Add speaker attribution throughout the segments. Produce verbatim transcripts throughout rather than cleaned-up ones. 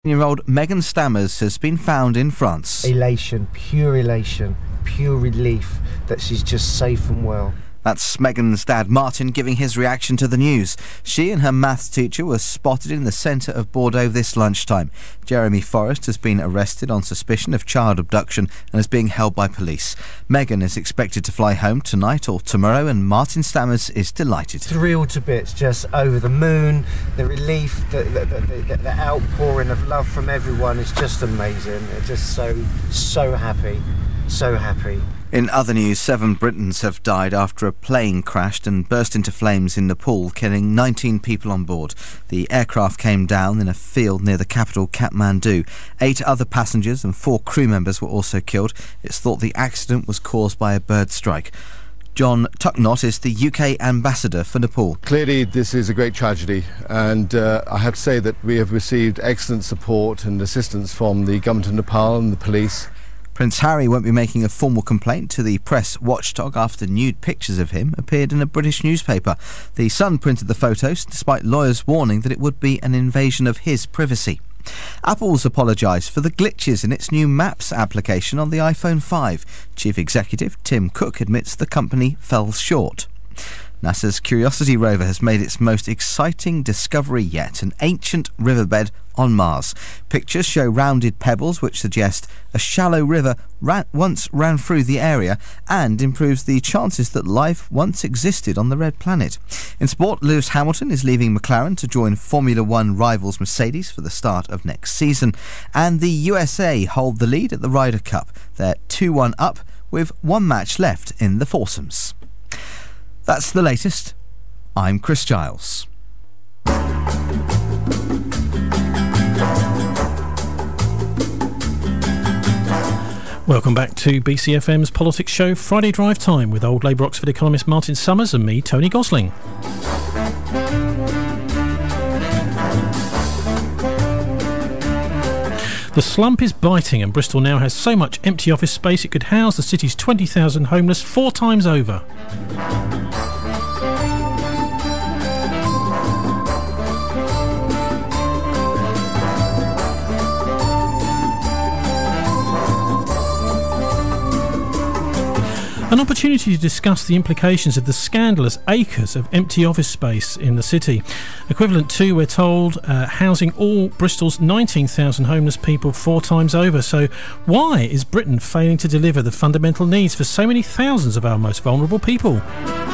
Speaker 1: Year-old Megan Stammers has been found in France.
Speaker 2: Elation, pure elation, pure relief that she's just safe and well.
Speaker 1: That's Megan's dad, Martin, giving his reaction to the news. She and her maths teacher were spotted in the centre of Bordeaux this lunchtime. Jeremy Forrest has been arrested on suspicion of child abduction and is being held by police. Megan is expected to fly home tonight or tomorrow, and Martin Stammers is delighted.
Speaker 2: Thrilled to bits, just over the moon. The relief, the, the, the, the, the outpouring of love from everyone is just amazing. They're just so, so happy, so happy.
Speaker 1: In other news, seven Britons have died after a plane crashed and burst into flames in Nepal, killing nineteen people on board. The aircraft came down in a field near the capital, Kathmandu. Eight other passengers and four crew members were also killed. It's thought the accident was caused by a bird strike. John Tucknott is the U K ambassador for Nepal.
Speaker 3: Clearly this is a great tragedy, and uh, I have to say that we have received excellent support and assistance from the government of Nepal and the police.
Speaker 1: Prince Harry won't be making a formal complaint to the press watchdog after nude pictures of him appeared in a British newspaper. The Sun printed the photos, despite lawyers warning that it would be an invasion of his privacy. Apple's apologised for the glitches in its new Maps application on the iPhone five. Chief Executive Tim Cook admits the company fell short. NASA's Curiosity rover has made its most exciting discovery yet, an ancient riverbed on Mars. Pictures show rounded pebbles which suggest a shallow river ran, once ran through the area, and improves the chances that life once existed on the red planet. In sport, Lewis Hamilton is leaving McLaren to join Formula One rivals Mercedes for the start of next season, and the U S A hold the lead at the Ryder Cup. They're two one up with one match left in the foursomes. That's the latest. I'm Chris Giles.
Speaker 4: Welcome back to B C F M's Politics Show Friday Drive Time with old Labour Oxford economist Martin Summers and me, Tony Gosling. The slump is biting, and Bristol now has so much empty office space it could house the city's twenty thousand homeless four times over. An opportunity to discuss the implications of the scandalous acres of empty office space in the city, equivalent to, we're told, uh, housing all Bristol's nineteen thousand homeless people four times over. So why is Britain failing to deliver the fundamental needs for so many thousands of our most vulnerable people?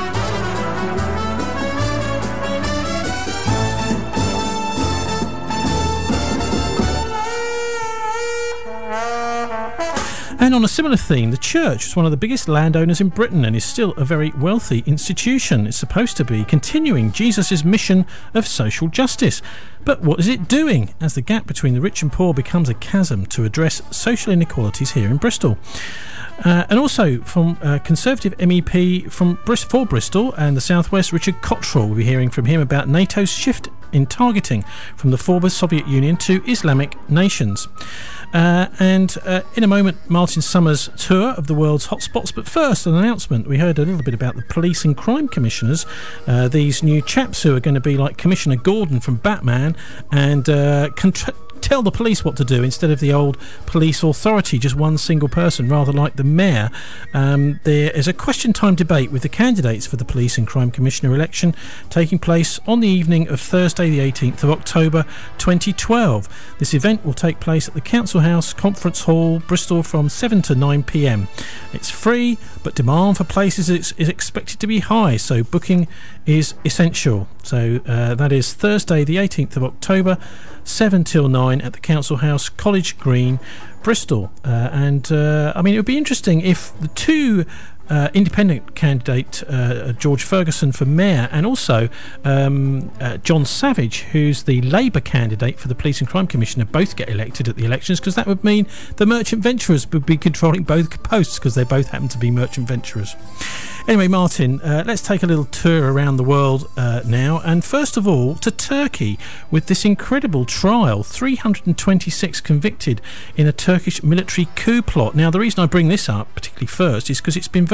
Speaker 4: And on a similar theme, the church is one of the biggest landowners in Britain and is still a very wealthy institution. It's supposed to be continuing Jesus' mission of social justice. But what is it doing as the gap between the rich and poor becomes a chasm to address social inequalities here in Bristol? Uh, and also from uh, Conservative M E P from Bris- for Bristol and the South West, Richard Cottrell. We'll be hearing from him about NATO's shift in targeting from the former Soviet Union to Islamic nations. Uh, and uh, in a moment, Martin Summers' tour of the world's hotspots. But first, an announcement. We heard a little bit about the police and crime commissioners, uh, these new chaps who are going to be like Commissioner Gordon from Batman and uh, contra- tell the police what to do instead of the old police authority, just one single person, rather like the mayor. Um, there is a question time debate with the candidates for the Police and Crime Commissioner election taking place on the evening of Thursday the eighteenth of October twenty twelve. This event will take place at the Council House Conference Hall, Bristol, from seven to nine p m. It's free, but demand for places is, is expected to be high, so booking is essential. So uh, that is Thursday the eighteenth of October, seven till nine at the Council House, College Green, Bristol. Uh, and uh, I mean, it would be interesting if the two uh, independent candidate, uh, George Ferguson for mayor, and also um, uh, John Savage, who's the Labour candidate for the Police and Crime Commissioner, both get elected at the elections, because that would mean the merchant venturers would be controlling both posts, because they both happen to be merchant venturers. Anyway, Martin, uh, let's take a little tour around the world uh, now, and first of all to Turkey with this incredible trial. three hundred twenty-six convicted in a Turkish military coup plot. Now, the reason I bring this up particularly first is because it's been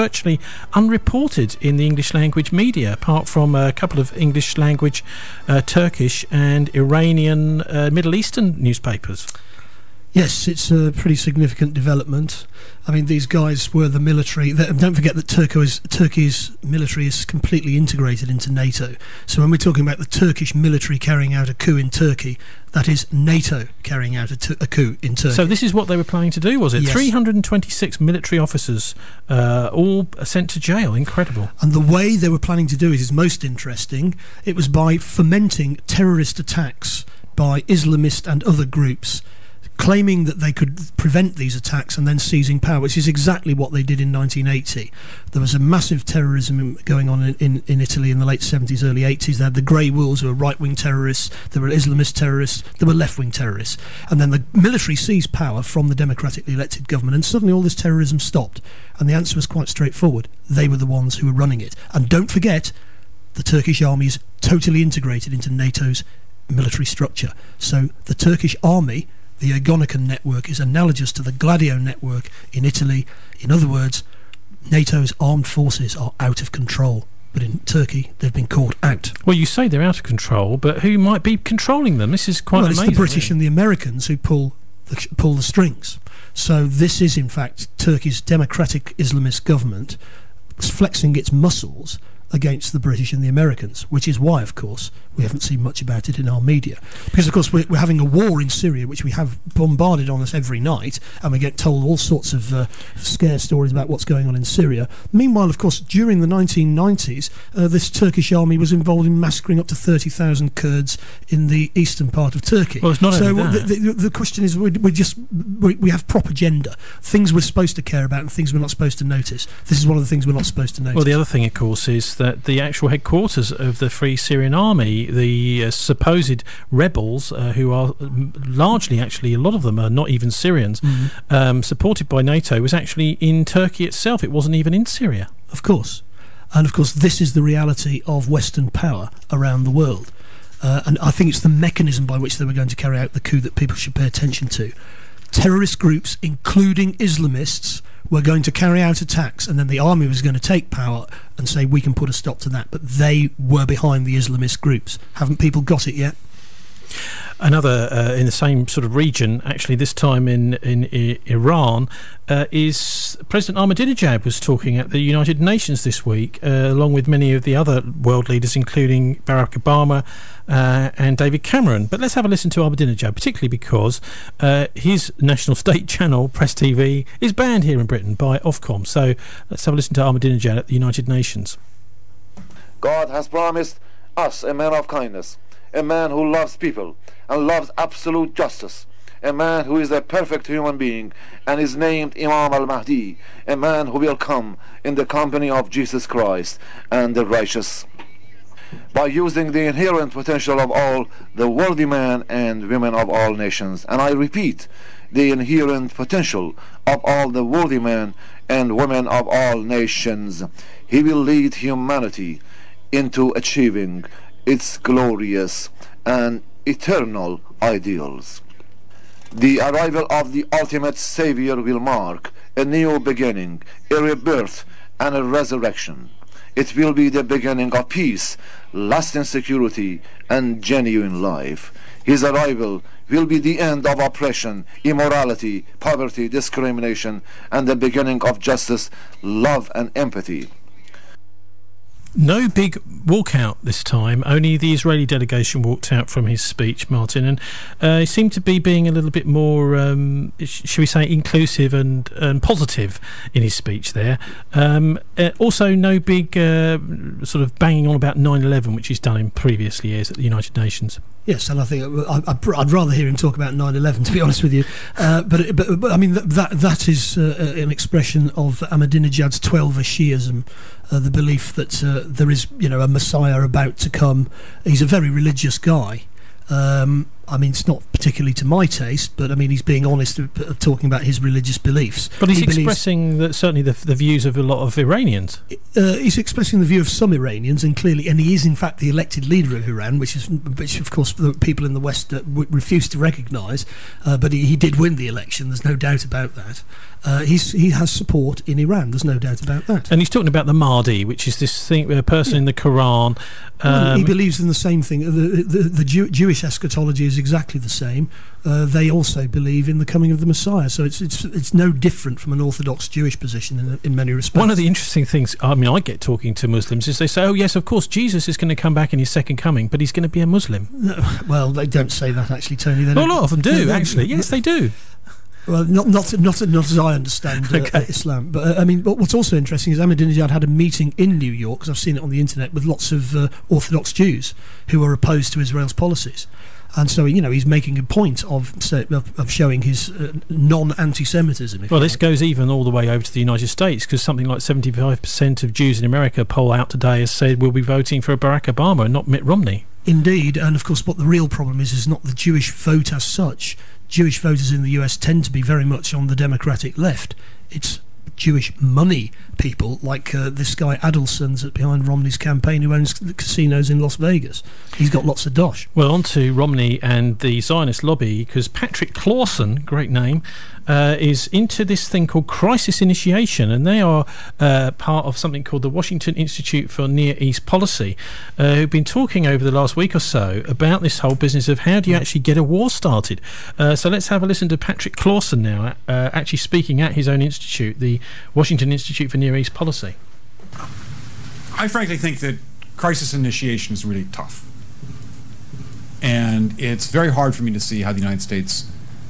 Speaker 4: virtually unreported in the English language media, apart from a couple of English language uh, Turkish and Iranian uh, Middle Eastern newspapers.
Speaker 5: Yes, it's a pretty significant development. I mean, these guys were the military. Don't forget that Turkey is, Turkey's military is completely integrated into NATO. So when we're talking about the Turkish military carrying out a coup in Turkey, that is NATO carrying out a, t- a coup in Turkey.
Speaker 4: So this is what they were planning to do, was it?
Speaker 5: Yes.
Speaker 4: three hundred twenty-six military officers, uh, all sent to jail. Incredible.
Speaker 5: And the way they were planning to do it is most interesting. It was by fomenting terrorist attacks by Islamist and other groups, claiming that they could prevent these attacks and then seizing power, which is exactly what they did in nineteen eighty. There was a massive terrorism going on in, in, in Italy in the late seventies, early eighties. They had the Grey Wolves, who were right-wing terrorists, there were Islamist terrorists, there were left-wing terrorists. And then the military seized power from the democratically elected government, and suddenly all this terrorism stopped. And the answer was quite straightforward. They were the ones who were running it. And don't forget, the Turkish army is totally integrated into NATO's military structure. So the Turkish army, the Ergonokon network, is analogous to the Gladio network in Italy. In other words, NATO's armed forces are out of control. But in Turkey, they've been caught out.
Speaker 4: Well, you say they're out of control, but who might be controlling them? This is quite
Speaker 5: well,
Speaker 4: amazing.
Speaker 5: It's the British and the Americans who pull the, pull the strings. So this is, in fact, Turkey's democratic Islamist government flexing its muscles against the British and the Americans, which is why, of course, we haven't seen much about it in our media. Because, of course, we're, we're having a war in Syria, which we have bombarded on us every night, and we get told all sorts of uh, scare stories about what's going on in Syria. Meanwhile, of course, during the nineteen nineties, uh, this Turkish army was involved in massacring up to thirty thousand Kurds in the eastern part of Turkey.
Speaker 4: Well, it's not
Speaker 5: so
Speaker 4: only that.
Speaker 5: The, the, the question is, we we just we, we have propaganda, things we're supposed to care about and things we're not supposed to notice. This is one of the things we're not supposed to notice.
Speaker 4: Well, the other thing, of course, is that the actual headquarters of the Free Syrian Army, the uh, supposed rebels, uh, who are largely, actually, a lot of them are not even Syrians, mm-hmm. um, supported by NATO, was actually in Turkey itself. It wasn't even in Syria.
Speaker 5: Of course. And, of course, this is the reality of Western power around the world. Uh, and I think it's the mechanism by which they were going to carry out the coup that people should pay attention to. Terrorist groups, including Islamists, were going to carry out attacks, and then the army was going to take power and say, we can put a stop to that. But they were behind the Islamist groups. Haven't people got it yet?
Speaker 4: Another uh, in the same sort of region, actually this time in, in I- Iran, uh, is President Ahmadinejad was talking at the United Nations this week, uh, along with many of the other world leaders, including Barack Obama uh, and David Cameron. But let's have a listen to Ahmadinejad, particularly because uh, his national state channel, Press T V, is banned here in Britain by Ofcom. So let's have a listen to Ahmadinejad at the United Nations.
Speaker 6: God has promised us a man of kindness, a man who loves people and loves absolute justice, a man who is a perfect human being and is named Imam al-Mahdi, a man who will come in the company of Jesus Christ and the righteous, by using the inherent potential of all the worthy men and women of all nations. And I repeat, the inherent potential of all the worthy men and women of all nations. He will lead humanity into achieving its glorious and eternal ideals. The arrival of the ultimate Savior will mark a new beginning, a rebirth and a resurrection. It will be the beginning of peace, lasting security and genuine life. His arrival will be the end of oppression, immorality, poverty, discrimination, and the beginning of justice, love and empathy.
Speaker 4: No big walkout this time. Only the Israeli delegation walked out from his speech, Martin, and uh, he seemed to be being a little bit more, um, sh- shall we say, inclusive and, and positive in his speech there. Um, uh, also, no big uh, sort of banging on about nine eleven, which he's done in previous years at the United Nations.
Speaker 5: Yes, and I think I, I'd rather hear him talk about nine eleven, to be honest with you. Uh, but, but, but I mean, that that, that is uh, an expression of Ahmadinejad's Twelver Shi'ism, uh, the belief that uh, there is, you know, a Messiah about to come. He's a very religious guy. Um, I mean, it's not particularly to my taste, but I mean, he's being honest, uh, talking about his religious beliefs.
Speaker 4: But he's
Speaker 5: he
Speaker 4: expressing that certainly the, the views of a lot of Iranians.
Speaker 5: Uh, he's expressing the view of some Iranians, and clearly, and he is in fact the elected leader of Iran, which is, which of course, the people in the West uh, w- refuse to recognise. Uh, but he, he did win the election. There's no doubt about that. Uh, he's, he has support in Iran. There's no doubt about that.
Speaker 4: And he's talking about the Mahdi, which is this thing, a person yeah. in the Quran. Um,
Speaker 5: well, he believes in the same thing. The, the, the Jew, Jewish eschatology is exactly the same. Uh, they also believe in the coming of the Messiah. So it's it's it's no different from an Orthodox Jewish position in, in many respects.
Speaker 4: One of the interesting things, I mean, I get talking to Muslims is they say, oh, yes, of course, Jesus is going to come back in his second coming, but he's going to be a Muslim.
Speaker 5: No, well, they don't say that, actually, Tony. They
Speaker 4: well, a lot of them do, actually. Yes, they do.
Speaker 5: Well, not not not not as I understand uh, okay. Islam, but uh, I mean, what's also interesting is Ahmadinejad had a meeting in New York, because I've seen it on the internet, with lots of uh, Orthodox Jews who are opposed to Israel's policies, and so you know he's making a point of of, of showing his uh, non-anti-Semitism.
Speaker 4: Well, this like. goes even all the way over to the United States, because something like seventy-five percent of Jews in America poll out today has said we'll be voting for Barack Obama and not Mitt Romney.
Speaker 5: Indeed, and of course, what the real problem is is not the Jewish vote as such. Jewish voters in the U S tend to be very much on the Democratic left. It's Jewish money people like uh, this guy Adelson that's behind Romney's campaign, who owns the casinos in Las Vegas. He's got lots of dosh.
Speaker 4: Well, on to Romney and the Zionist lobby, because Patrick Clawson, great name, uh, is into this thing called crisis initiation, and they are uh, part of something called the Washington Institute for Near East Policy, uh, who've been talking over the last week or so about this whole business of how do you actually get a war started. Uh, so let's have a listen to Patrick Clawson now, uh, actually speaking at his own institute, the Washington Institute for Near East Policy.
Speaker 7: I frankly think that crisis initiation is really tough. And it's very hard for me to see how the United States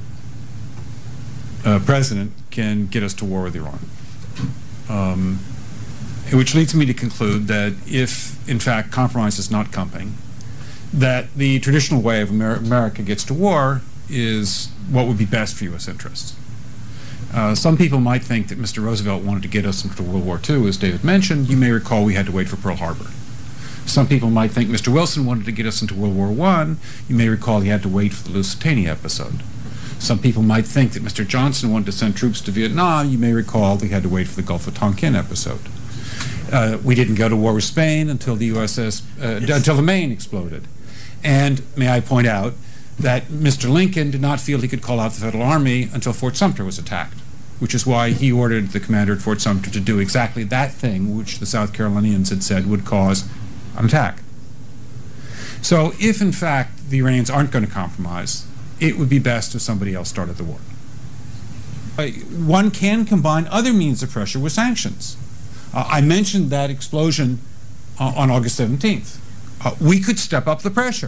Speaker 7: uh, president can get us to war with Iran. Um, which leads me to conclude that if, in fact, compromise is not coming, that the traditional way of Amer- America gets to war is what would be best for U S interests. Uh, some people might think that Mister Roosevelt wanted to get us into World War Two, as David mentioned. You may recall we had to wait for Pearl Harbor. Some people might think Mister Wilson wanted to get us into World War One. You may recall he had to wait for the Lusitania episode. Some people might think that Mister Johnson wanted to send troops to Vietnam. You may recall he had to wait for the Gulf of Tonkin episode. Uh, we didn't go to war with Spain until the U S S, uh, yes. until the Maine exploded. And may I point out that Mister Lincoln did not feel he could call out the Federal Army until Fort Sumter was attacked, which is why he ordered the commander at Fort Sumter to do exactly that thing which the South Carolinians had said would cause an attack. So if, in fact, the Iranians aren't going to compromise, it would be best if somebody else started the war. Uh, one can combine other means of pressure with sanctions. Uh, I mentioned that explosion uh, on August seventeenth. Uh, we could step up the pressure.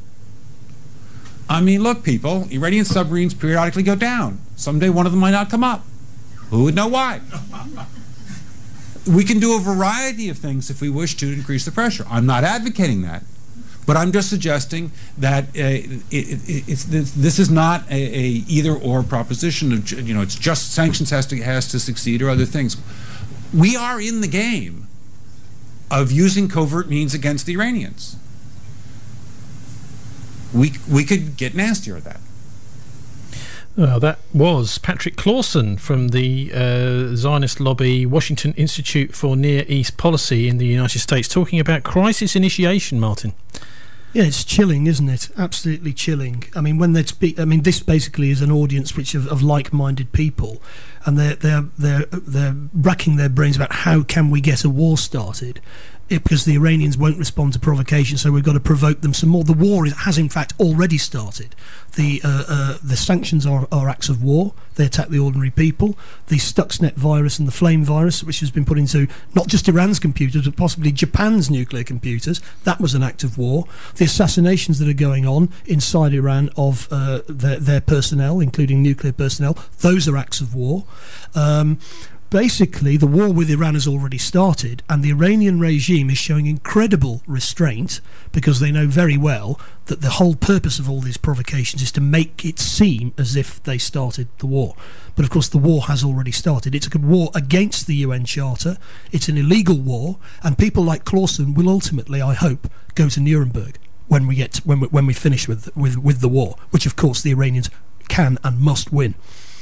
Speaker 7: I mean, look, people, Iranian submarines periodically go down. Someday one of them might not come up. Who would know why? We can do a variety of things if we wish to increase the pressure. I'm not advocating that, but I'm just suggesting that uh, it, it, it's, this, this is not a, a either-or proposition of, you know, it's just sanctions has to, has to succeed or other things. We are in the game of using covert means against the Iranians. We, we could get nastier at that.
Speaker 4: Well, that was Patrick Clawson from the uh, Zionist lobby Washington Institute for Near East Policy in the United States, talking about crisis initiation, Martin.
Speaker 5: Yeah, it's chilling, isn't it? Absolutely chilling. I mean, when they speak, I mean, this basically is an audience which of, of like-minded people, and they're they're they're they're racking their brains about how can we get a war started. It, because the Iranians won't respond to provocation, so we've got to provoke them some more. The war is, has in fact already started. The uh, uh, the sanctions are, are acts of war. They attack the ordinary people. The Stuxnet virus and the Flame virus, which has been put into not just Iran's computers but possibly Japan's nuclear computers, that was an act of war. The assassinations that are going on inside Iran of uh, their, their personnel, including nuclear personnel, those are acts of war. Um, Basically, the war with Iran has already started, and the Iranian regime is showing incredible restraint because they know very well that the whole purpose of all these provocations is to make it seem as if they started the war. But of course, the war has already started. It's a war against the U N Charter. It's an illegal war, and people like Clawson will ultimately, I hope, go to Nuremberg. when we get when we, when we finish with with with the war, which of course the Iranians can and must win.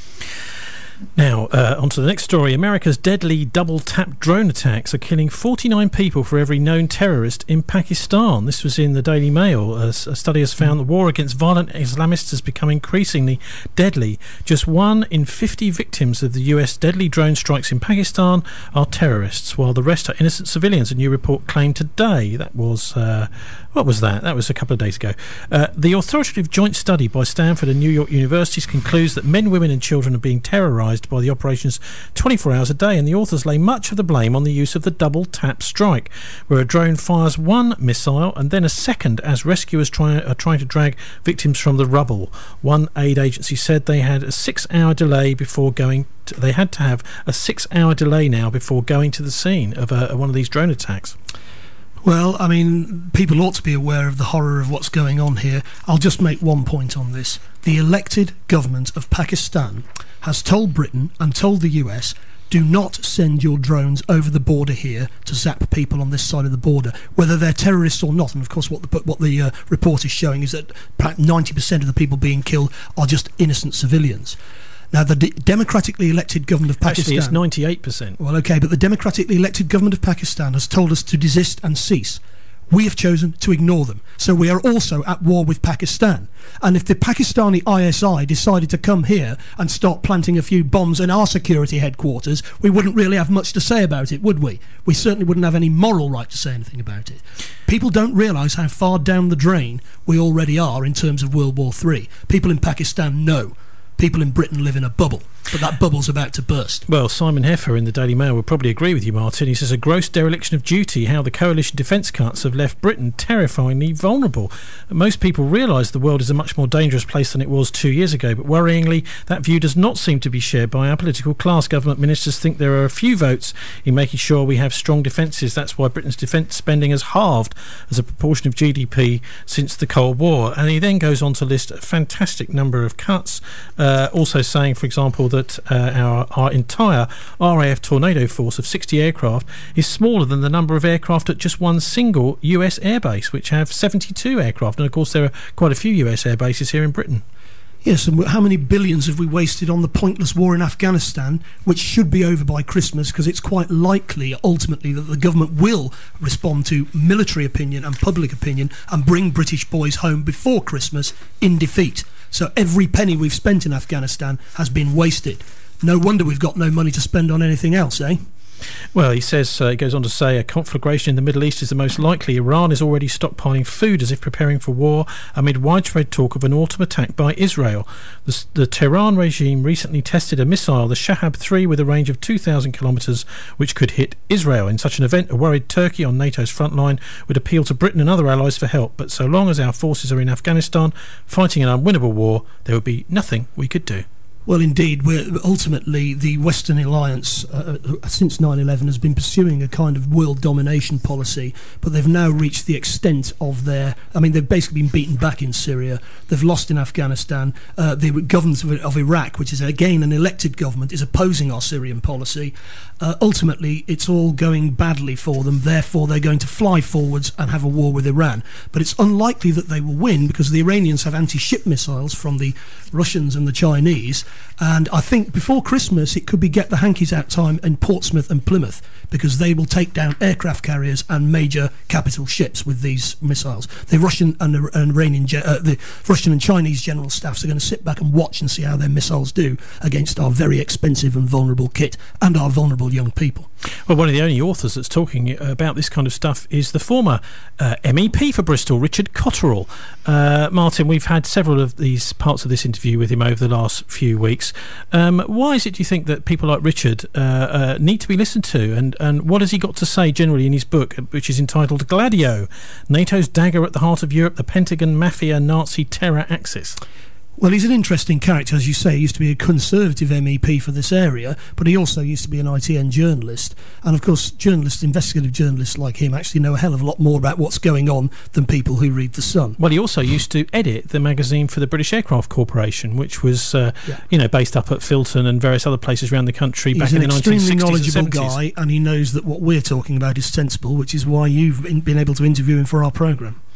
Speaker 4: Now, uh, on to the next story. America's deadly double-tap drone attacks are killing forty-nine people for every known terrorist in Pakistan. This was in the Daily Mail. A, a study has found the war against violent Islamists has become increasingly deadly. Just one in fifty victims of the U S deadly drone strikes in Pakistan are terrorists, while the rest are innocent civilians, a new report claimed today. That was... Uh, What was that? That was a couple of days ago. Uh, the authoritative joint study by Stanford and New York universities concludes that men, women and children are being terrorised by the operations twenty-four hours a day, and the authors lay much of the blame on the use of the double tap strike, where a drone fires one missile and then a second as rescuers try, are trying to drag victims from the rubble. One aid agency said they had a six-hour delay before going to, they had to have a six-hour delay now before going to the scene of a, one of these drone attacks.
Speaker 5: Well, I mean, people ought to be aware of the horror of what's going on here. I'll just make one point on this. The elected government of Pakistan has told Britain and told the U S, do not send your drones over the border here to zap people on this side of the border, whether they're terrorists or not. And of course what the, what the uh, report is showing is that ninety percent of the people being killed are just innocent civilians. Now, the de- democratically elected government of Pakistan...
Speaker 4: Actually, it's ninety-eight percent.
Speaker 5: Well, OK, but the democratically elected government of Pakistan has told us to desist and cease. We have chosen to ignore them. So we are also at war with Pakistan. And if the Pakistani I S I decided to come here and start planting a few bombs in our security headquarters, we wouldn't really have much to say about it, would we? We certainly wouldn't have any moral right to say anything about it. People don't realise how far down the drain we already are in terms of World War Three. People in Pakistan know. People in Britain live in a bubble, but that bubble's about to burst.
Speaker 4: Well, Simon Heffer in the Daily Mail would probably agree with you, Martin. He says a gross dereliction of duty, how the coalition defence cuts have left Britain terrifyingly vulnerable. Most people realise the world is a much more dangerous place than it was two years ago, but worryingly, that view does not seem to be shared by our political class. Government ministers think there are a few votes in making sure we have strong defences. That's why Britain's defence spending has halved as a proportion of G D P since the Cold War. And he then goes on to list a fantastic number of cuts, uh, also saying, for example, that uh, our, our entire R A F Tornado force of sixty aircraft is smaller than the number of aircraft at just one single U S airbase, which have seventy-two aircraft. And of course there are quite a few U S air bases here in Britain.
Speaker 5: Yes, and how many billions have we wasted on the pointless war in Afghanistan, which should be over by Christmas, because it's quite likely ultimately that the government will respond to military opinion and public opinion and bring British boys home before Christmas in defeat. So every penny we've spent in Afghanistan has been wasted. No wonder we've got no money to spend on anything else, eh?
Speaker 4: Well, he says, uh, he goes on to say, a conflagration in the Middle East is the most likely. Iran is already stockpiling food as if preparing for war amid widespread talk of an autumn attack by Israel. The, the Tehran regime recently tested a missile, the Shahab three, with a range of two thousand kilometres, which could hit Israel. In such an event, a worried Turkey on NATO's front line would appeal to Britain and other allies for help. But so long as our forces are in Afghanistan fighting an unwinnable war, there would be nothing we could do.
Speaker 5: Well, indeed, we're, ultimately the Western Alliance uh, since nine eleven has been pursuing a kind of world domination policy, but they've now reached the extent of their... I mean, they've basically been beaten back in Syria, they've lost in Afghanistan, uh, the government of, of Iraq, which is again an elected government, is opposing our Syrian policy. Uh, ultimately, it's all going badly for them, therefore they're going to fly forwards and have a war with Iran. But it's unlikely that they will win, because the Iranians have anti-ship missiles from the Russians and the Chinese. And I think before Christmas it could be get the hankies out time in Portsmouth and Plymouth, because they will take down aircraft carriers and major capital ships with these missiles. The Russian and the and Iranian, uh, the Russian and Chinese general staffs are going to sit back and watch and see how their missiles do against our very expensive and vulnerable kit and our vulnerable young people.
Speaker 4: Well, one of the only authors that's talking about this kind of stuff is the former uh, M E P for Bristol, Richard Cotterill. Uh, Martin, we've had several of these parts of this interview with him over the last few weeks. Um, why is it, do you think, that people like Richard uh, uh, need to be listened to? And, and what has he got to say generally in his book, which is entitled Gladio, NATO's Dagger at the Heart of Europe, the Pentagon Mafia Nazi Terror Axis?
Speaker 5: Well, he's an interesting character, as you say. He used to be a Conservative M E P for this area, but he also used to be an I T N journalist. And, of course, journalists, investigative journalists like him actually know a hell of a lot more about what's going on than people who read The Sun.
Speaker 4: Well, he also used to edit the magazine for the British Aircraft Corporation, which was, uh, yeah. you know, based up at Filton and various other places around the country
Speaker 5: he's
Speaker 4: back in the nineteen sixties and seventies.
Speaker 5: He's an extremely knowledgeable guy, and he knows that what we're talking about is sensible, which is why you've been able to interview him for our programme.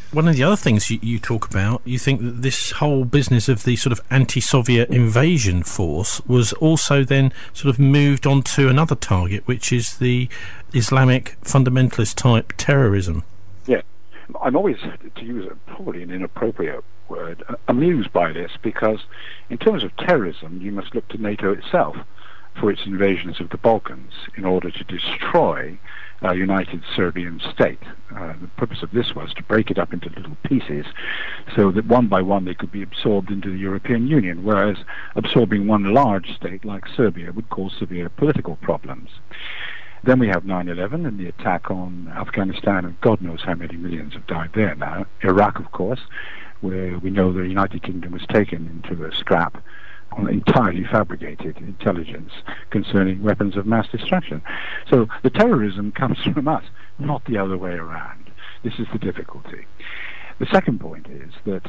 Speaker 4: One of the other things you, you talk about, you think that this whole business of the sort of anti-Soviet invasion force was also then sort of moved on to another target, which is the Islamic fundamentalist type terrorism.
Speaker 8: Yeah, I'm always, to use a, probably an inappropriate word, amused by this, because in terms of terrorism, you must look to NATO itself for its invasions of the Balkans in order to destroy a united Serbian state. Uh, the purpose of this was to break it up into little pieces so that one by one they could be absorbed into the European Union, whereas absorbing one large state like Serbia would cause severe political problems. Then we have nine eleven and the attack on Afghanistan, and God knows how many millions have died there now. Iraq, of course, where we know the United Kingdom was taken into a scrap on entirely fabricated intelligence concerning weapons of mass destruction. So the terrorism comes from us, not the other way around. This is the difficulty. The second point is that,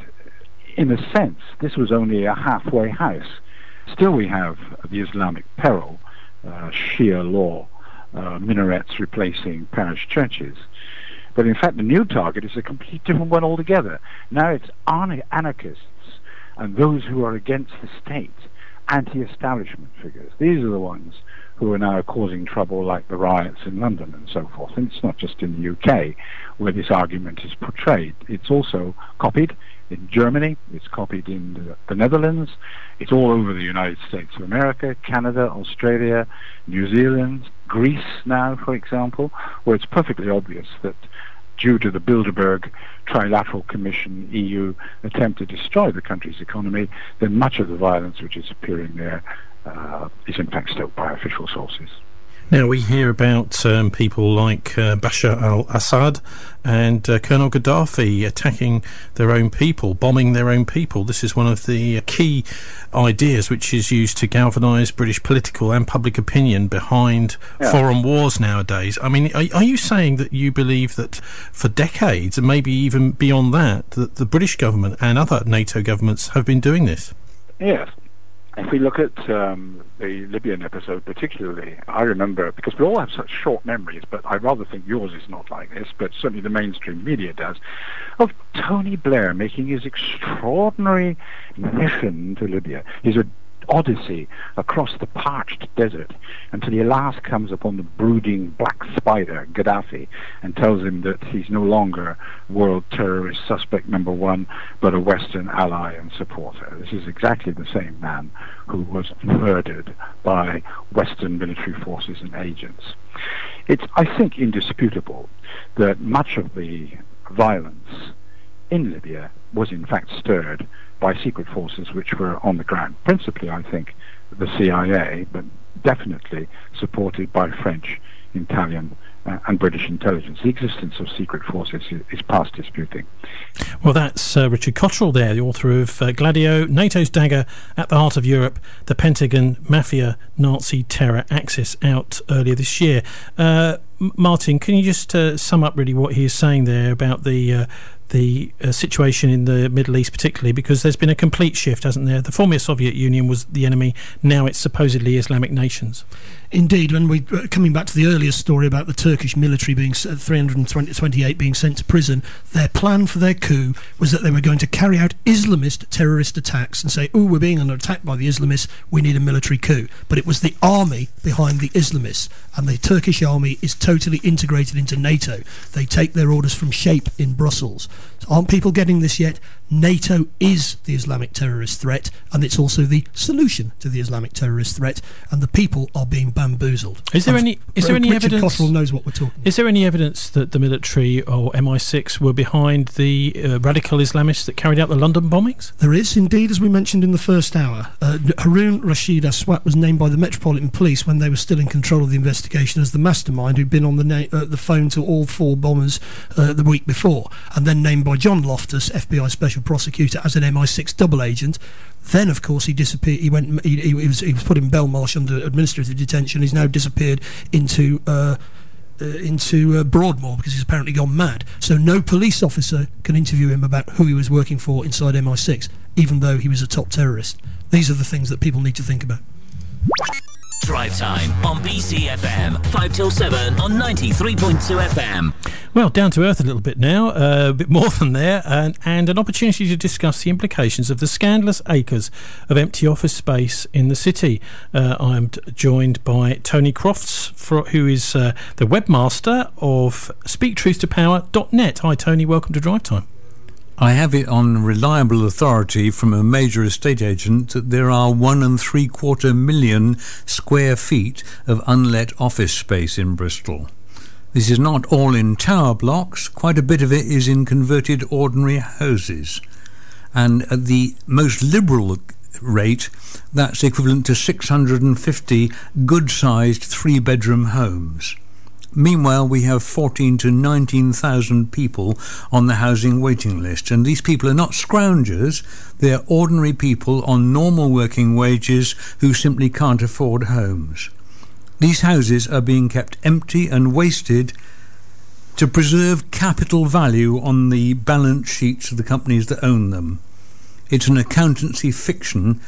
Speaker 8: in a sense, this was only a halfway house. Still we have the Islamic peril, uh, Shia law, uh, minarets replacing parish churches. But in fact the new target is a completely different one altogether. Now it's anarchists and those who are against the state, anti-establishment figures. These are the ones who are now causing trouble, like the riots in London and so forth. And it's not just in the U K where this argument is portrayed. It's also copied in Germany, it's copied in the, the Netherlands, it's all over the United States of America, Canada, Australia, New Zealand, Greece now, for example, where it's perfectly obvious that due to the Bilderberg Trilateral Commission E U attempt to destroy the country's economy, then much of the violence which is appearing there uh, is in fact stoked by official sources.
Speaker 4: Now we hear about um, people like uh, Bashar al-Assad and uh, Colonel Gaddafi attacking their own people, bombing their own people. This is one of the key ideas which is used to galvanise British political and public opinion behind yeah. foreign wars nowadays. I mean, are, are you saying that you believe that for decades, and maybe even beyond that, that the British government and other NATO governments have been doing this?
Speaker 8: Yes. If we look at um, the Libyan episode particularly, I remember, because we all have such short memories, but I rather think yours is not like this, but certainly the mainstream media does, of Tony Blair making his extraordinary mission to Libya, his odyssey across the parched desert, until he at last comes upon the brooding black spider, Gaddafi, and tells him that he's no longer world terrorist suspect number one, but a Western ally and supporter. This is exactly the same man who was murdered by Western military forces and agents. It's, I think, indisputable that much of the violence in Libya was in fact stirred by secret forces which were on the ground. Principally, I think, the C I A, but definitely supported by French, Italian uh, and British intelligence. The existence of secret forces is, is past disputing.
Speaker 4: Well, that's uh, Richard Cottrell there, the author of uh, Gladio, NATO's Dagger at the Heart of Europe, the Pentagon Mafia Nazi Terror Axis, out earlier this year. Uh, Martin, can you just uh, sum up really what he is saying there about the uh, the uh, situation in the Middle East particularly, because there's been a complete shift, hasn't there? The former Soviet Union was the enemy, now it's supposedly Islamic nations.
Speaker 5: Indeed, when we uh, coming back to the earlier story about the Turkish military being uh, three hundred twenty-eight being sent to prison, their plan for their coup was that they were going to carry out Islamist terrorist attacks and say, oh, we're being under attack by the Islamists, we need a military coup. But it was the army behind the Islamists, and the Turkish army is totally integrated into NATO. They take their orders from SHAPE in Brussels. So aren't people getting this yet? NATO is the Islamic terrorist threat, and it's also the solution to the Islamic terrorist threat, and the people are being bamboozled.
Speaker 4: Is there
Speaker 5: and
Speaker 4: any is there any
Speaker 5: Richard
Speaker 4: evidence
Speaker 5: Cottrell knows what we're talking about.
Speaker 4: Is there any evidence that the military or M I six were behind the uh, radical Islamists that carried out the London bombings?
Speaker 5: There is indeed, as we mentioned in the first hour. uh, Harun Rashid Aswat was named by the Metropolitan Police when they were still in control of the investigation as the mastermind who'd been on the na- uh, the phone to all four bombers uh, the week before, and then named by John Loftus, F B I Special Prosecutor, as an M I six double agent. Then, of course, he disappeared. He went. He, he, was, he was put in Belmarsh under administrative detention. He's now disappeared into uh, uh, into uh, Broadmoor because he's apparently gone mad. So no police officer can interview him about who he was working for inside M I six, even though he was a top terrorist. These are the things that people need to think about.
Speaker 9: Drive Time on B C F M, five till seven on ninety-three point two F M.
Speaker 4: Well, down to earth a little bit now, uh, a bit more than there, and, and an opportunity to discuss the implications of the scandalous acres of empty office space in the city. Uh, I'm t- joined by Tony Crofts, for, who is uh, the webmaster of speak truth to power dot net. Hi, Tony. Welcome to Drive Time.
Speaker 10: I have it on reliable authority from a major estate agent that there are one and three quarter million square feet of unlet office space in Bristol. This is not all in tower blocks, quite a bit of it is in converted ordinary houses. And at the most liberal rate, that's equivalent to six hundred fifty good-sized three-bedroom homes. Meanwhile, we have fourteen to nineteen thousand people on the housing waiting list, and these people are not scroungers, they're ordinary people on normal working wages who simply can't afford homes. These houses are being kept empty and wasted to preserve capital value on the balance sheets of the companies that own them. It's an accountancy fiction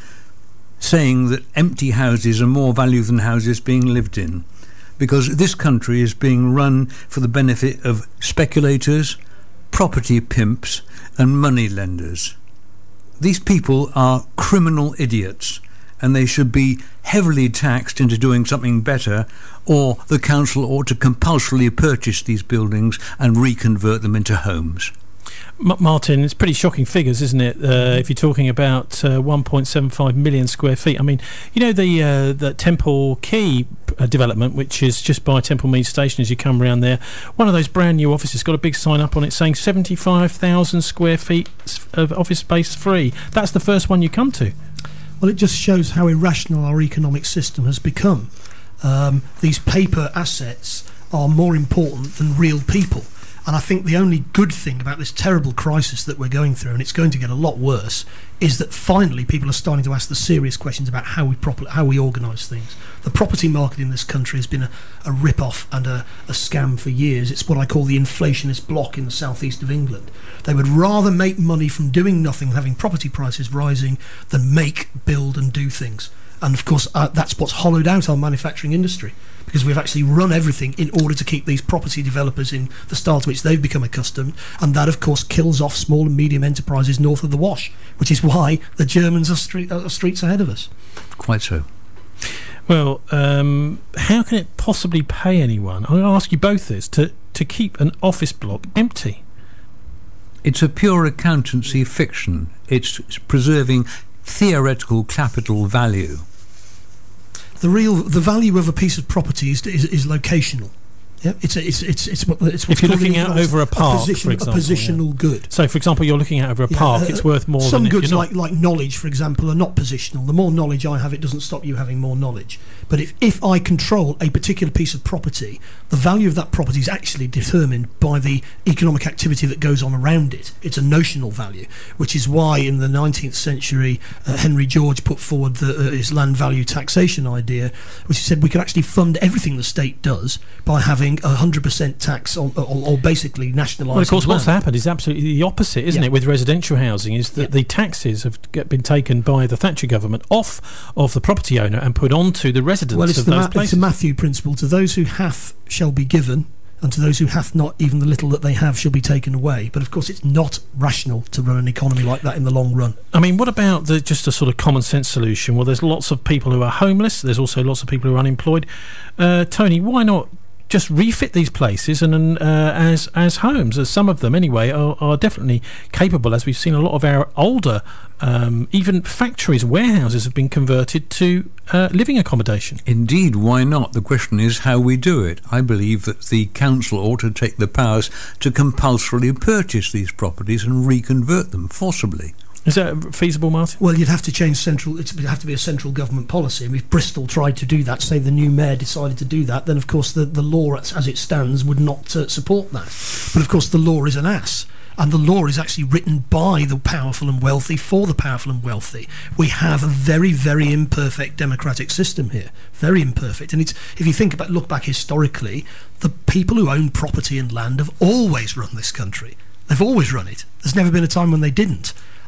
Speaker 10: saying that empty houses are more value than houses being lived in, because this country is being run for the benefit of speculators, property pimps and money lenders. These people are criminal idiots, and they should be heavily taxed into doing something better, or the council ought to compulsorily purchase these buildings and reconvert them into homes.
Speaker 4: M- Martin, it's pretty shocking figures, isn't it? Uh, if you're talking about uh, one point seven five million square feet. I mean, you know the uh, the Temple Quay uh, development, which is just by Temple Mead Station as you come around there. One of those brand new offices got a big sign up on it saying seventy-five thousand square feet of office space free. That's the first one you come to.
Speaker 5: Well, it just shows how irrational our economic system has become. Um, these paper assets are more important than real people. And I think the only good thing about this terrible crisis that we're going through, and it's going to get a lot worse, is that finally people are starting to ask the serious questions about how we proper, how we organise things. The property market in this country has been a, a rip-off and a, a scam for years. It's what I call the inflationist bloc in the southeast of England. They would rather make money from doing nothing and having property prices rising than make, build and do things. And of course uh, that's what's hollowed out our manufacturing industry, because we've actually run everything in order to keep these property developers in the style to which they've become accustomed, and that of course kills off small and medium enterprises north of the Wash, which is why the Germans are, street, are streets ahead of us.
Speaker 10: Quite so.
Speaker 4: Well, um, how can it possibly pay anyone, I'll ask you both this, to, to keep an office block empty?
Speaker 10: It's a pure accountancy fiction. It's preserving theoretical capital value.
Speaker 5: The real, the value of a piece of property is is, is locational. Yeah, it's a, it's it's it's what it's.
Speaker 4: If you're looking out over a park,
Speaker 5: a position,
Speaker 4: for example,
Speaker 5: a positional yeah. good.
Speaker 4: So, for example, you're looking out over a
Speaker 5: yeah,
Speaker 4: park.
Speaker 5: uh,
Speaker 4: it's worth more.
Speaker 5: Some
Speaker 4: than
Speaker 5: goods,
Speaker 4: if you're
Speaker 5: like like knowledge, for example, are not positional. The more knowledge I have, it doesn't stop you having more knowledge. But if if I control a particular piece of property, the value of that property is actually determined by the economic activity that goes on around it. It's a notional value, which is why in the nineteenth century uh, Henry George put forward the, uh, his land value taxation idea, which he said we could actually fund everything the state does by having a hundred percent tax on, or, or basically nationalising.
Speaker 4: Well, of course,
Speaker 5: land.
Speaker 4: What's happened is absolutely the opposite, isn't
Speaker 5: yeah.
Speaker 4: it? With residential housing, is that yeah. the taxes have get, been taken by the Thatcher government off of the property owner and put onto the residents
Speaker 5: well, it's
Speaker 4: of
Speaker 5: the
Speaker 4: those
Speaker 5: Ma-
Speaker 4: places.
Speaker 5: It's a Matthew principle: to those who hath shall be given, and to those who hath not, even the little that they have shall be taken away. But of course it's not rational to run an economy like that in the long run.
Speaker 4: I mean, what about the, just a sort of common sense solution? Well, there's lots of people who are homeless, there's also lots of people who are unemployed. Uh, Tony, why not just refit these places and uh, as as homes, as some of them anyway are, are definitely capable, as we've seen a lot of our older um, even factories, warehouses have been converted to uh, living accommodation.
Speaker 10: Indeed, why not? The question is how we do it. I believe that the council ought to take the powers to compulsorily purchase these properties and reconvert them forcibly.
Speaker 4: Is that feasible, Martin?
Speaker 5: Well, you'd have to change central. It'd have to be a central government policy. And if Bristol tried to do that, say the new mayor decided to do that, then of course the, the law as, as it stands would not uh, support that. But of course the law is an ass. And the law is actually written by the powerful and wealthy for the powerful and wealthy. We have a very, very imperfect democratic system here. Very imperfect. And it's, if you think about, look back historically, the people who own property and land have always run this country. They've always run it. There's never been a time when they didn't.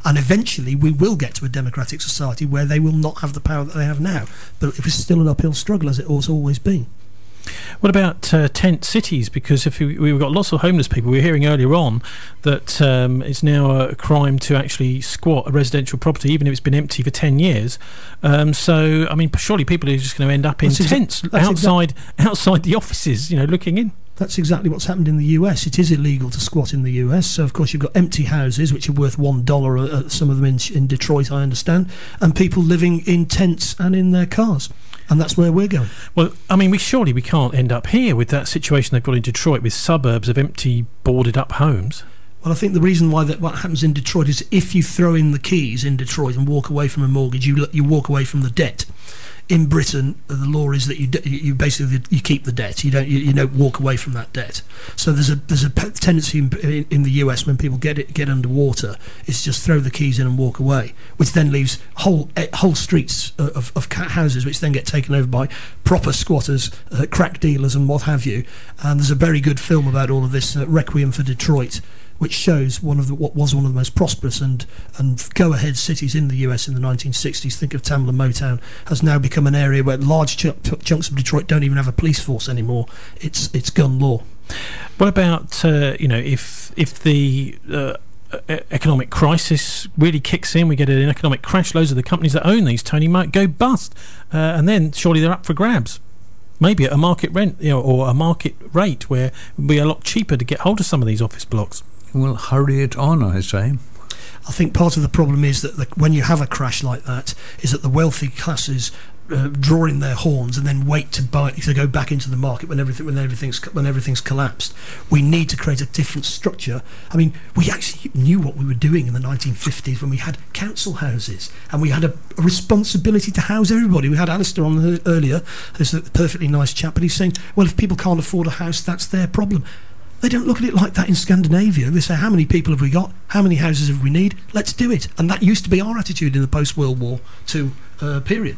Speaker 5: And eventually we will get to a democratic society where they will not have the power that they have now. But it was still an uphill struggle, as it has always been.
Speaker 4: What about uh, tent cities? Because if we, we've got lots of homeless people, we were hearing earlier on that um, it's now a crime to actually squat a residential property, even if it's been empty for ten years. Um, so, I mean, surely people are just going to end up in
Speaker 5: That's
Speaker 4: tents
Speaker 5: exa- that's
Speaker 4: outside outside the offices, you know, looking in.
Speaker 5: That's exactly what's happened in the U S. It is illegal to squat in the U S. So, of course, you've got empty houses, which are worth one dollar, uh, some of them in, in Detroit, I understand, and people living in tents and in their cars. And that's where we're going.
Speaker 4: Well, I mean, we surely we can't end up here with that situation they've got in Detroit with suburbs of empty, boarded-up homes.
Speaker 5: Well, I think the reason why that what happens in Detroit is if you throw in the keys in Detroit and walk away from a mortgage, you you walk away from the debt. In Britain, the law is that you you basically you keep the debt. You don't you, you don't walk away from that debt. So there's a there's a tendency in, in the U S when people get it get underwater, is just throw the keys in and walk away, which then leaves whole whole streets of, of houses which then get taken over by proper squatters, uh, crack dealers, and what have you. And there's a very good film about all of this, uh, Requiem for Detroit, which shows one of the, what was one of the most prosperous and, and go-ahead cities in the U S in the nineteen sixties. Think of Tamla Motown, has now become an area where large ch- chunks of Detroit don't even have a police force anymore. It's it's gun law.
Speaker 4: What about uh, you know if if the uh, economic crisis really kicks in, we get an economic crash, loads of the companies that own these, Tony, might go bust, uh, and then surely they're up for grabs. Maybe at a market rent, you know, or a market rate where it would be a lot cheaper to get hold of some of these office blocks.
Speaker 10: Well, hurry it on, I say.
Speaker 5: I think part of the problem is that the, when you have a crash like that, is that the wealthy classes uh, draw in their horns and then wait to buy to go back into the market when everything when everything's when everything's collapsed. We need to create a different structure. I mean, we actually knew what we were doing in the nineteen fifties when we had council houses and we had a, a responsibility to house everybody. We had Alistair on the, earlier, who's a perfectly nice chap, but he's saying, well, if people can't afford a house, that's their problem. They don't look at it like that in Scandinavia. They say, how many people have we got? How many houses have we need? Let's do it. And that used to be our attitude in the post-World War Two uh, period.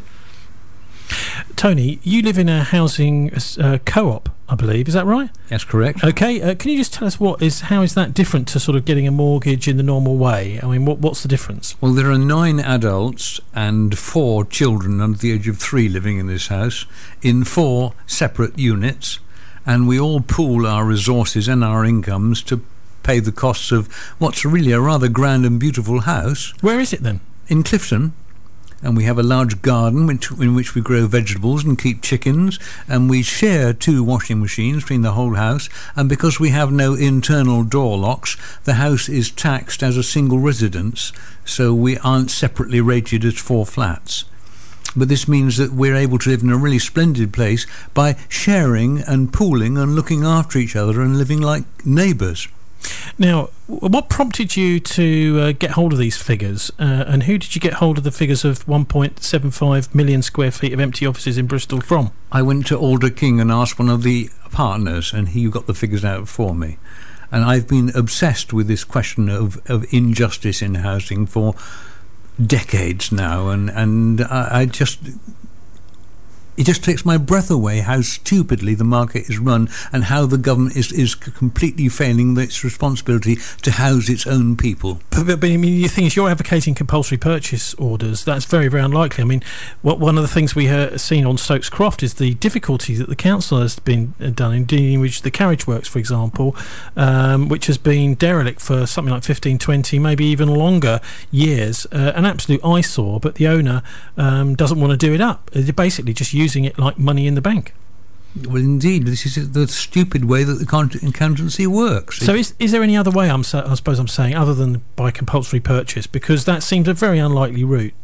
Speaker 4: Tony, you live in a housing uh, co-op, I believe. Is that right?
Speaker 10: That's correct.
Speaker 4: Okay. Uh, can you just tell us what is how is that different to sort of getting a mortgage in the normal way? I mean, what what's the difference?
Speaker 10: Well, there are nine adults and four children under the age of three living in this house in four separate units. And we all pool our resources and our incomes to pay the costs of what's really a rather grand and beautiful house.
Speaker 4: Where is it then?
Speaker 10: In Clifton. And we have a large garden which, in which we grow vegetables and keep chickens, and we share two washing machines between the whole house, and because we have no internal door locks, the house is taxed as a single residence, so we aren't separately rated as four flats. But this means that we're able to live in a really splendid place by sharing and pooling and looking after each other and living like neighbours.
Speaker 4: Now, what prompted you to uh, get hold of these figures, uh, and who did you get hold of the figures of one point seven five million square feet of empty offices in Bristol from?
Speaker 10: I went to Alder King and asked one of the partners, and he got the figures out for me. And I've been obsessed with this question of, of injustice in housing for decades now, and and I, I just it just takes my breath away how stupidly the market is run and how the government is, is completely failing its responsibility to house its own people.
Speaker 4: But, but, but I mean, the thing is, you're advocating compulsory purchase orders. That's very, very unlikely. I mean, what one of the things we have seen on Stokes Croft is the difficulty that the council has been uh, done in dealing with the carriage works, for example, um, which has been derelict for something like fifteen, twenty, maybe even longer years. Uh, an absolute eyesore, but the owner um, doesn't want to do it up. They're basically just using it like money in the bank.
Speaker 10: Well, indeed, this is the stupid way that the accountancy works.
Speaker 4: So is is there any other way, I'm I suppose I'm saying, other than by compulsory purchase? Because that seems a very unlikely route.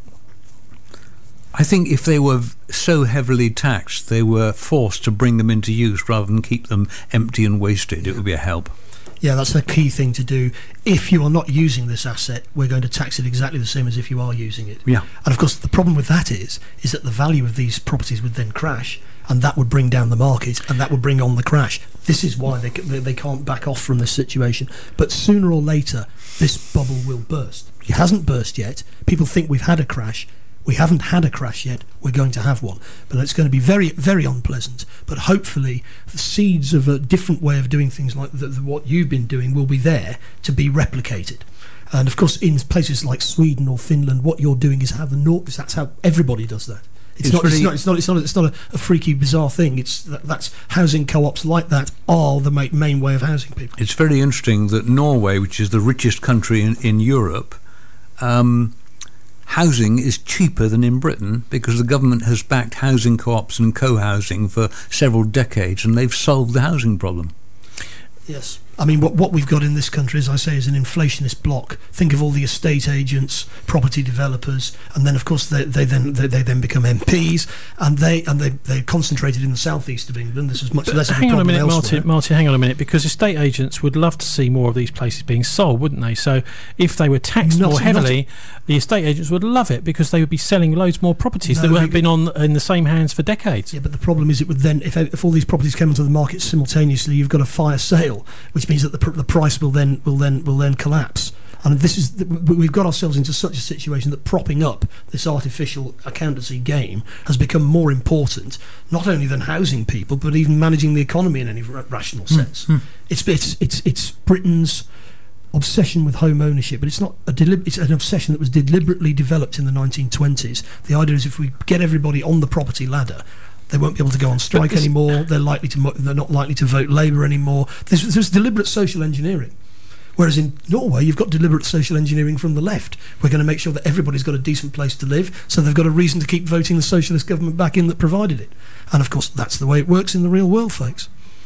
Speaker 10: I think if they were so heavily taxed, they were forced to bring them into use rather than keep them empty and wasted, it would be a help.
Speaker 5: Yeah, that's the key thing to do. If you are not using this asset, we're going to tax it exactly the same as if you are using it.
Speaker 10: Yeah.
Speaker 5: And of course, the problem with that is, is that the value of these properties would then crash, and that would bring down the market, and that would bring on the crash. This is why they they can't back off from this situation. But sooner or later, this bubble will burst. It hasn't burst yet. People think we've had a crash. We haven't had a crash yet. We're going to have one. But it's going to be very, very unpleasant. But hopefully the seeds of a different way of doing things like the, the, what you've been doing will be there to be replicated. And of course, in places like Sweden or Finland, what you're doing is how the Nor- that's how everybody does that. It's,
Speaker 10: It's
Speaker 5: not,
Speaker 10: really-
Speaker 5: it's not. It's not. It's not. It's not a, a freaky, bizarre thing. It's that, that's housing co-ops like that are the ma- main way of housing people.
Speaker 10: It's very interesting that Norway, which is the richest country in, in Europe, um, housing is cheaper than in Britain because the government has backed housing co-ops and co-housing for several decades, and they've solved the housing problem.
Speaker 5: Yes. I mean, what what we've got in this country, as I say, is an inflationist block. Think of all the estate agents, property developers, and then, of course, they, they then they, they then become M Ps, and they and they they're concentrated in the southeast of England. This is much
Speaker 4: But
Speaker 5: less of a
Speaker 4: hang on a
Speaker 5: problem
Speaker 4: minute,
Speaker 5: elsewhere.
Speaker 4: Martin. Martin, hang on a minute, because estate agents would love to see more of these places being sold, wouldn't they? So if they were taxed
Speaker 5: Not-
Speaker 4: more
Speaker 5: not-
Speaker 4: heavily, the estate agents would love it because they would be selling loads more properties
Speaker 5: No,
Speaker 4: that would have
Speaker 5: they-
Speaker 4: been on in the same hands for decades.
Speaker 5: Yeah, but the problem is, it would then, if if all these properties came onto the market simultaneously, you've got a fire sale, which means that the pr- the price will then will then will then collapse. And this is the, we've got ourselves into such a situation that propping up this artificial accountancy game has become more important, not only than housing people, but even managing the economy in any ra- rational sense.
Speaker 10: mm.
Speaker 5: It's it's it's it's Britain's obsession with home ownership, but it's not a delib- it's an obsession that was deliberately developed in the nineteen twenties. The idea is if we get everybody on the property ladder, they won't be able to go on strike
Speaker 4: this-
Speaker 5: anymore. They're likely to mo- they're not likely to vote Labour anymore. There's, there's deliberate social engineering. Whereas in Norway, you've got deliberate social engineering from the left. We're going to make sure that everybody's got a decent place to live, so they've got a reason to keep voting the socialist government back in that provided it. And of course, that's the way it works in the real world, folks.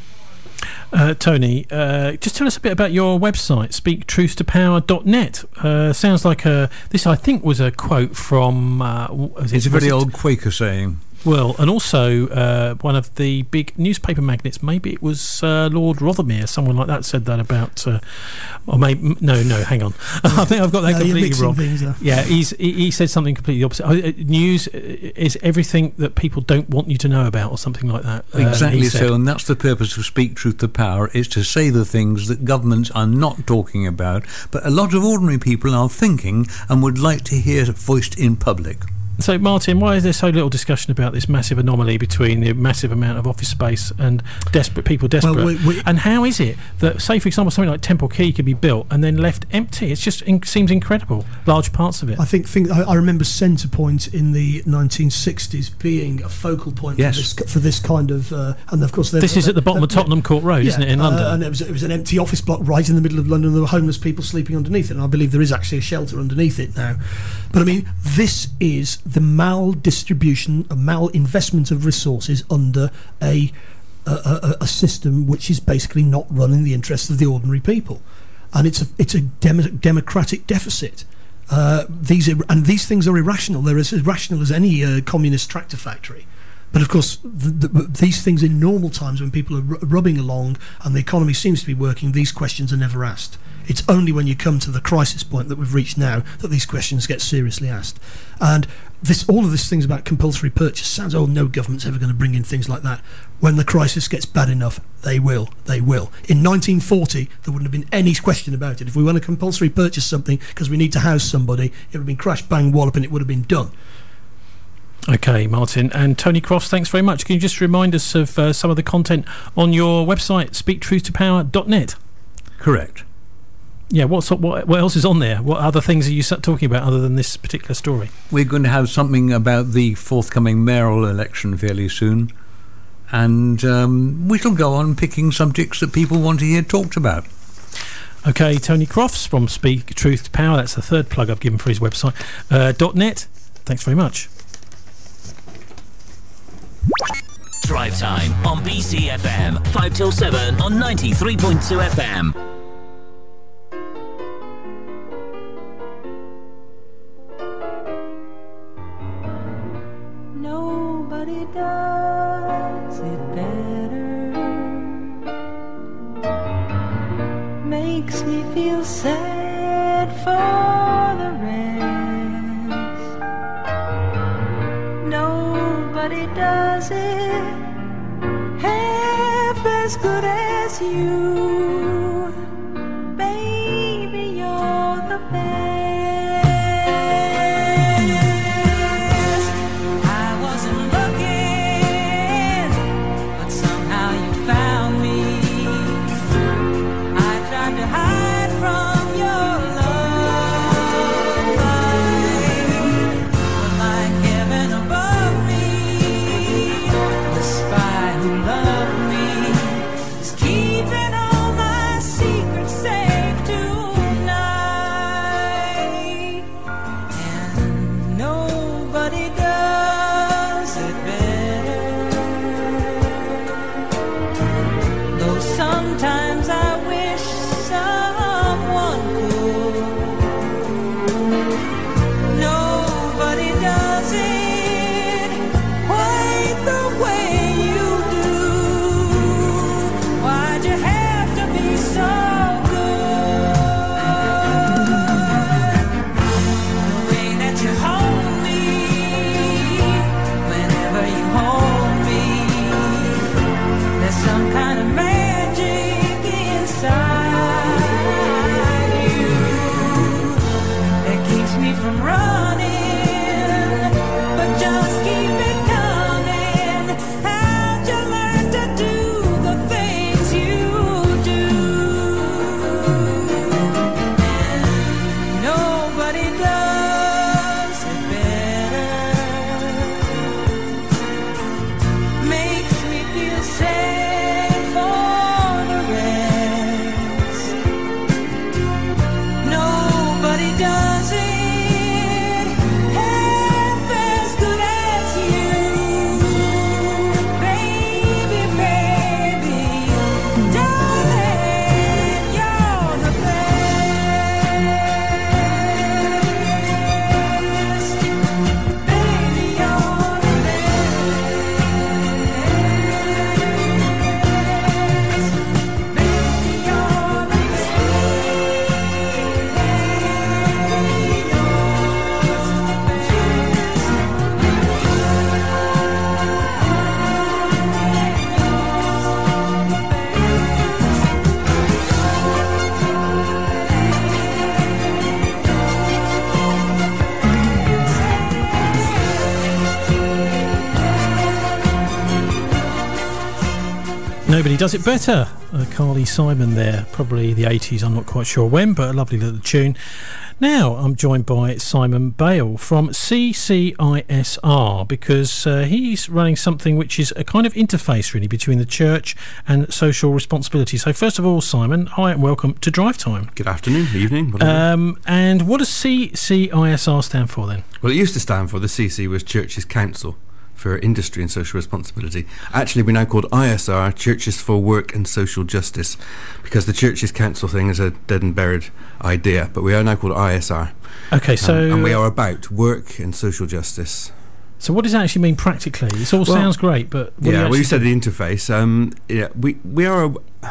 Speaker 4: Uh, Tony, uh, just tell us a bit about your website, speak truth to power dot net. Uh, sounds like a, this, I think, was a quote from... Uh, was it-
Speaker 10: It's a
Speaker 4: was
Speaker 10: very
Speaker 4: it-
Speaker 10: old Quaker saying.
Speaker 4: Well, and also uh, one of the big newspaper magnates, maybe it was uh, Lord Rothermere, someone like that said that about, uh, or maybe, no, no, hang on. I think I've got that
Speaker 5: No, you're
Speaker 4: completely
Speaker 5: mixing
Speaker 4: wrong.
Speaker 5: things up.
Speaker 4: Yeah, he's, he, he said something completely opposite. Uh, news is everything that people don't want you to know about, or something like that. um,
Speaker 10: Exactly
Speaker 4: he said.
Speaker 10: so, and that's the purpose of Speak Truth to Power, is to say the things that governments are not talking about, but a lot of ordinary people are thinking and would like to hear voiced in public.
Speaker 4: So, Martin, why is there so little discussion about this massive anomaly between the massive amount of office space and desperate people desperate?
Speaker 5: Well, we- we-
Speaker 4: and how is it that, say, for example, something like Temple Quay could be built and then left empty? It's just in, seems incredible, large parts of it.
Speaker 5: I think, think I, I remember Centrepoint in the nineteen sixties being a focal point
Speaker 10: Yes.
Speaker 5: for, this, for this kind of, uh, and of course,
Speaker 4: This is at the bottom of Tottenham Court Road, isn't it, in
Speaker 5: uh,
Speaker 4: London?
Speaker 5: and it was, it was an empty office block right in the middle of London. There were homeless people sleeping underneath it, and I believe there is actually a shelter underneath it now. But I mean, this is the maldistribution, a malinvestment of resources under a a, a a system which is basically not run in the interests of the ordinary people, and it's a it's a demo, democratic deficit. Uh, these are, and these things are irrational. They're as irrational as any uh, communist tractor factory. But of course, the, the, these things in normal times, when people are r- rubbing along and the economy seems to be working, these questions are never asked. It's only when you come to the crisis point that we've reached now that these questions get seriously asked. And this, all of these things about compulsory purchase sounds, oh, no government's ever going to bring in things like that. When the crisis gets bad enough, they will. They will. In nineteen forty, there wouldn't have been any question about it. If we want to compulsory purchase something because we need to house somebody, it would have been crash, bang, wallop, and it would have been done.
Speaker 4: Okay, Martin. And Tony Crofts, thanks very much. Can you just remind us of uh, some of the content on your website, speak truth to power dot net?
Speaker 10: Correct.
Speaker 4: Yeah, what's, what, what else is on there? What other things are you s- talking about other than this particular story?
Speaker 10: We're going to have something about the forthcoming mayoral election fairly soon, and um, we shall go on picking subjects that people want to hear talked about.
Speaker 4: Okay, Tony Crofts from Speak Truth to Power, that's the third plug I've given for his website, uh, .net. Thanks very much.
Speaker 9: Drive Time on B C F M, five till seven on ninety-three point two F M.
Speaker 11: Nobody does it better. Makes me feel sad for the rest. Nobody does it half as good as you. Baby, you're the best. I wasn't looking, but somehow you found me. I tried to hide from your love.
Speaker 4: Nobody does it better. Uh, Carly Simon there, probably the eighties, I'm not quite sure when, but a lovely little tune. Now I'm joined by Simon Bale from C C I S R, because uh, he's running something which is a kind of interface really between the church and social responsibility. So first of all, Simon, hi and welcome to Drive Time.
Speaker 12: Good afternoon, evening. Whatever.
Speaker 4: Um, and what does C C I S R stand for then?
Speaker 12: Well, it used to stand for, the C C was Churches Council for Industry and Social Responsibility. Actually, we're now called I S R, Churches for Work and Social Justice, because the Churches Council thing is a dead and buried idea, but we are now called I S R.
Speaker 4: Okay, so...
Speaker 12: Um, and we are about work and social justice.
Speaker 4: So what does that actually mean practically? It all well, sounds great, but... What
Speaker 12: yeah,
Speaker 4: you
Speaker 12: well, you said the interface. Um, yeah, we, we are a,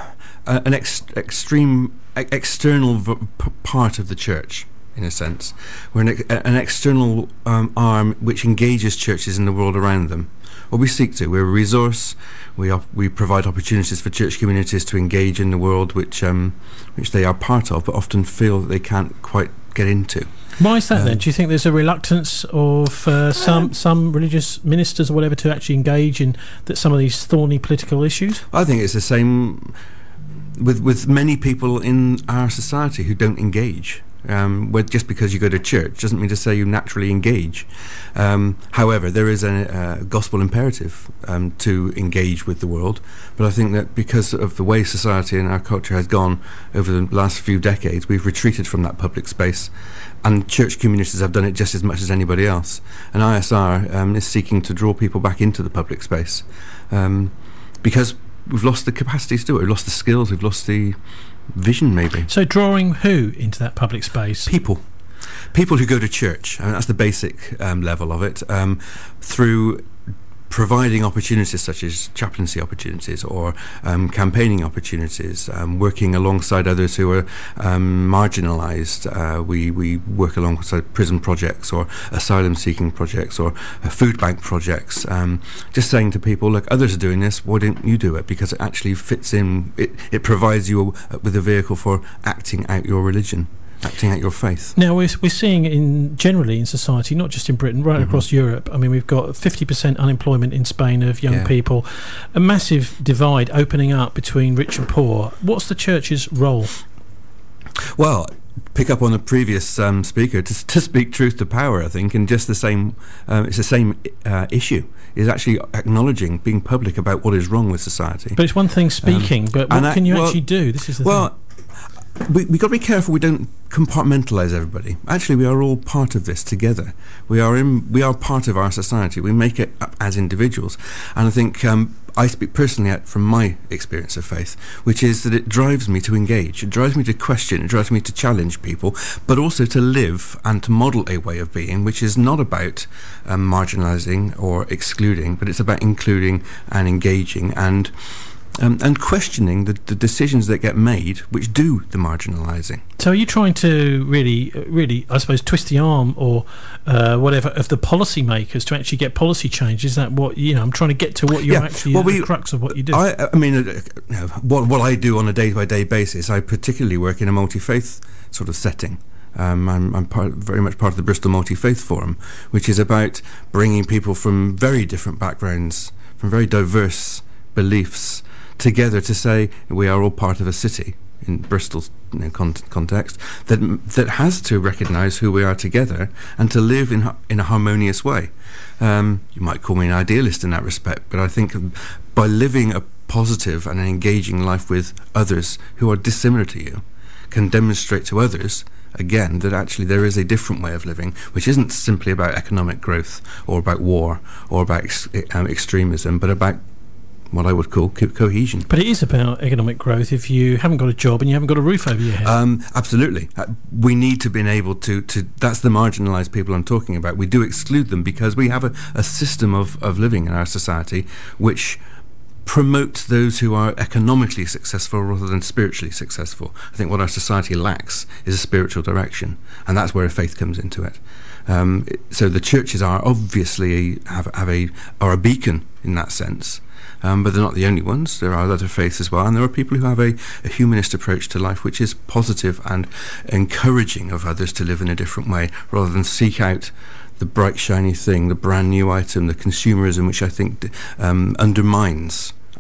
Speaker 12: a, an ex- extreme, e- external v- p- part of the church, in a sense. We're an, an external um, arm which engages churches in the world around them. What we seek to, we're a resource, we op- we provide opportunities for church communities to engage in the world which um, which they are part of, but often feel that they can't quite get into.
Speaker 4: Why is that
Speaker 12: um,
Speaker 4: then? Do you think there's a reluctance of uh, some um, some religious ministers or whatever to actually engage in that some of these thorny political issues?
Speaker 12: I think it's the same with, with many people in our society who don't engage. Um, well, just because you go to church doesn't mean to say you naturally engage. Um, however, there is a, a gospel imperative um, to engage with the world, but I think that because of the way society and our culture has gone over the last few decades, we've retreated from that public space, and church communities have done it just as much as anybody else. And I S R um, is seeking to draw people back into the public space um, because we've lost the capacity to do it, we've lost the skills, we've lost the vision, maybe.
Speaker 4: So drawing who into that public space?
Speaker 12: People. People who go to church. I mean, that's the basic um, level of it. Um, through providing opportunities such as chaplaincy opportunities or um, campaigning opportunities, um, working alongside others who are um, marginalised. Uh, we, we work alongside prison projects or asylum-seeking projects or uh, food bank projects. Um, just saying to people, look, others are doing this, why don't you do it? Because it actually fits in, it, it provides you a, with a vehicle for acting out your religion. Acting out your faith.
Speaker 4: Now we're, we're seeing in generally in society, not just in Britain, right mm-hmm. across Europe. I mean, we've got fifty percent unemployment in Spain of young yeah. people, a massive divide opening up between rich and poor. What's the church's role?
Speaker 12: Well, pick up on the previous um, speaker, to, to speak truth to power, I think, and just the same, um, it's the same uh, issue, is actually acknowledging, being public about what is wrong with society.
Speaker 4: But it's one thing speaking, um, but what can you
Speaker 12: well,
Speaker 4: actually do? This is the
Speaker 12: well,
Speaker 4: thing.
Speaker 12: We, we've got to be careful we don't compartmentalise everybody. Actually, we are all part of this together. We are in, we are part of our society. We make it up as individuals. And I think um, I speak personally out from my experience of faith, which is that it drives me to engage. It drives me to question. It drives me to challenge people, but also to live and to model a way of being, which is not about um, marginalising or excluding, but it's about including and engaging and Um, and questioning the, the decisions that get made which do the marginalising.
Speaker 4: So are you trying to really, really, I suppose, twist the arm or uh, whatever of the policy makers to actually get policy change? Is that what, you know, I'm trying to get to what you're
Speaker 12: yeah.
Speaker 4: actually,
Speaker 12: well,
Speaker 4: the
Speaker 12: we,
Speaker 4: crux of what you do.
Speaker 12: I, I mean, uh, you know, what, what I do on a day-by-day basis, I particularly work in a multi-faith sort of setting. Um, I'm, I'm part, very much part of the Bristol Multi-Faith Forum, which is about bringing people from very different backgrounds, from very diverse beliefs, together to say we are all part of a city in Bristol's you know, con- context that that has to recognise who we are together and to live in in a harmonious way. Um, you might call me an idealist in that respect, but I think by living a positive and an engaging life with others who are dissimilar to you can demonstrate to others again that actually there is a different way of living, which isn't simply about economic growth or about war or about ex- um, extremism, but about what I would call co- cohesion.
Speaker 4: But it is about economic growth if you haven't got a job and you haven't got a roof over your head.
Speaker 12: Um, absolutely. Uh, we need to be able to, to... That's the marginalised people I'm talking about. We do exclude them because we have a, a system of, of living in our society which promotes those who are economically successful rather than spiritually successful. I think what our society lacks is a spiritual direction, and that's where faith comes into it. Um, so the churches are obviously have, have a are a beacon in that sense. Um, but they're not the only ones. There are other faiths as well, and there are people who have a, a humanist approach to life which is positive and encouraging of others to live in a different way rather than seek out the bright shiny thing, the brand new item, the consumerism which I think um, undermines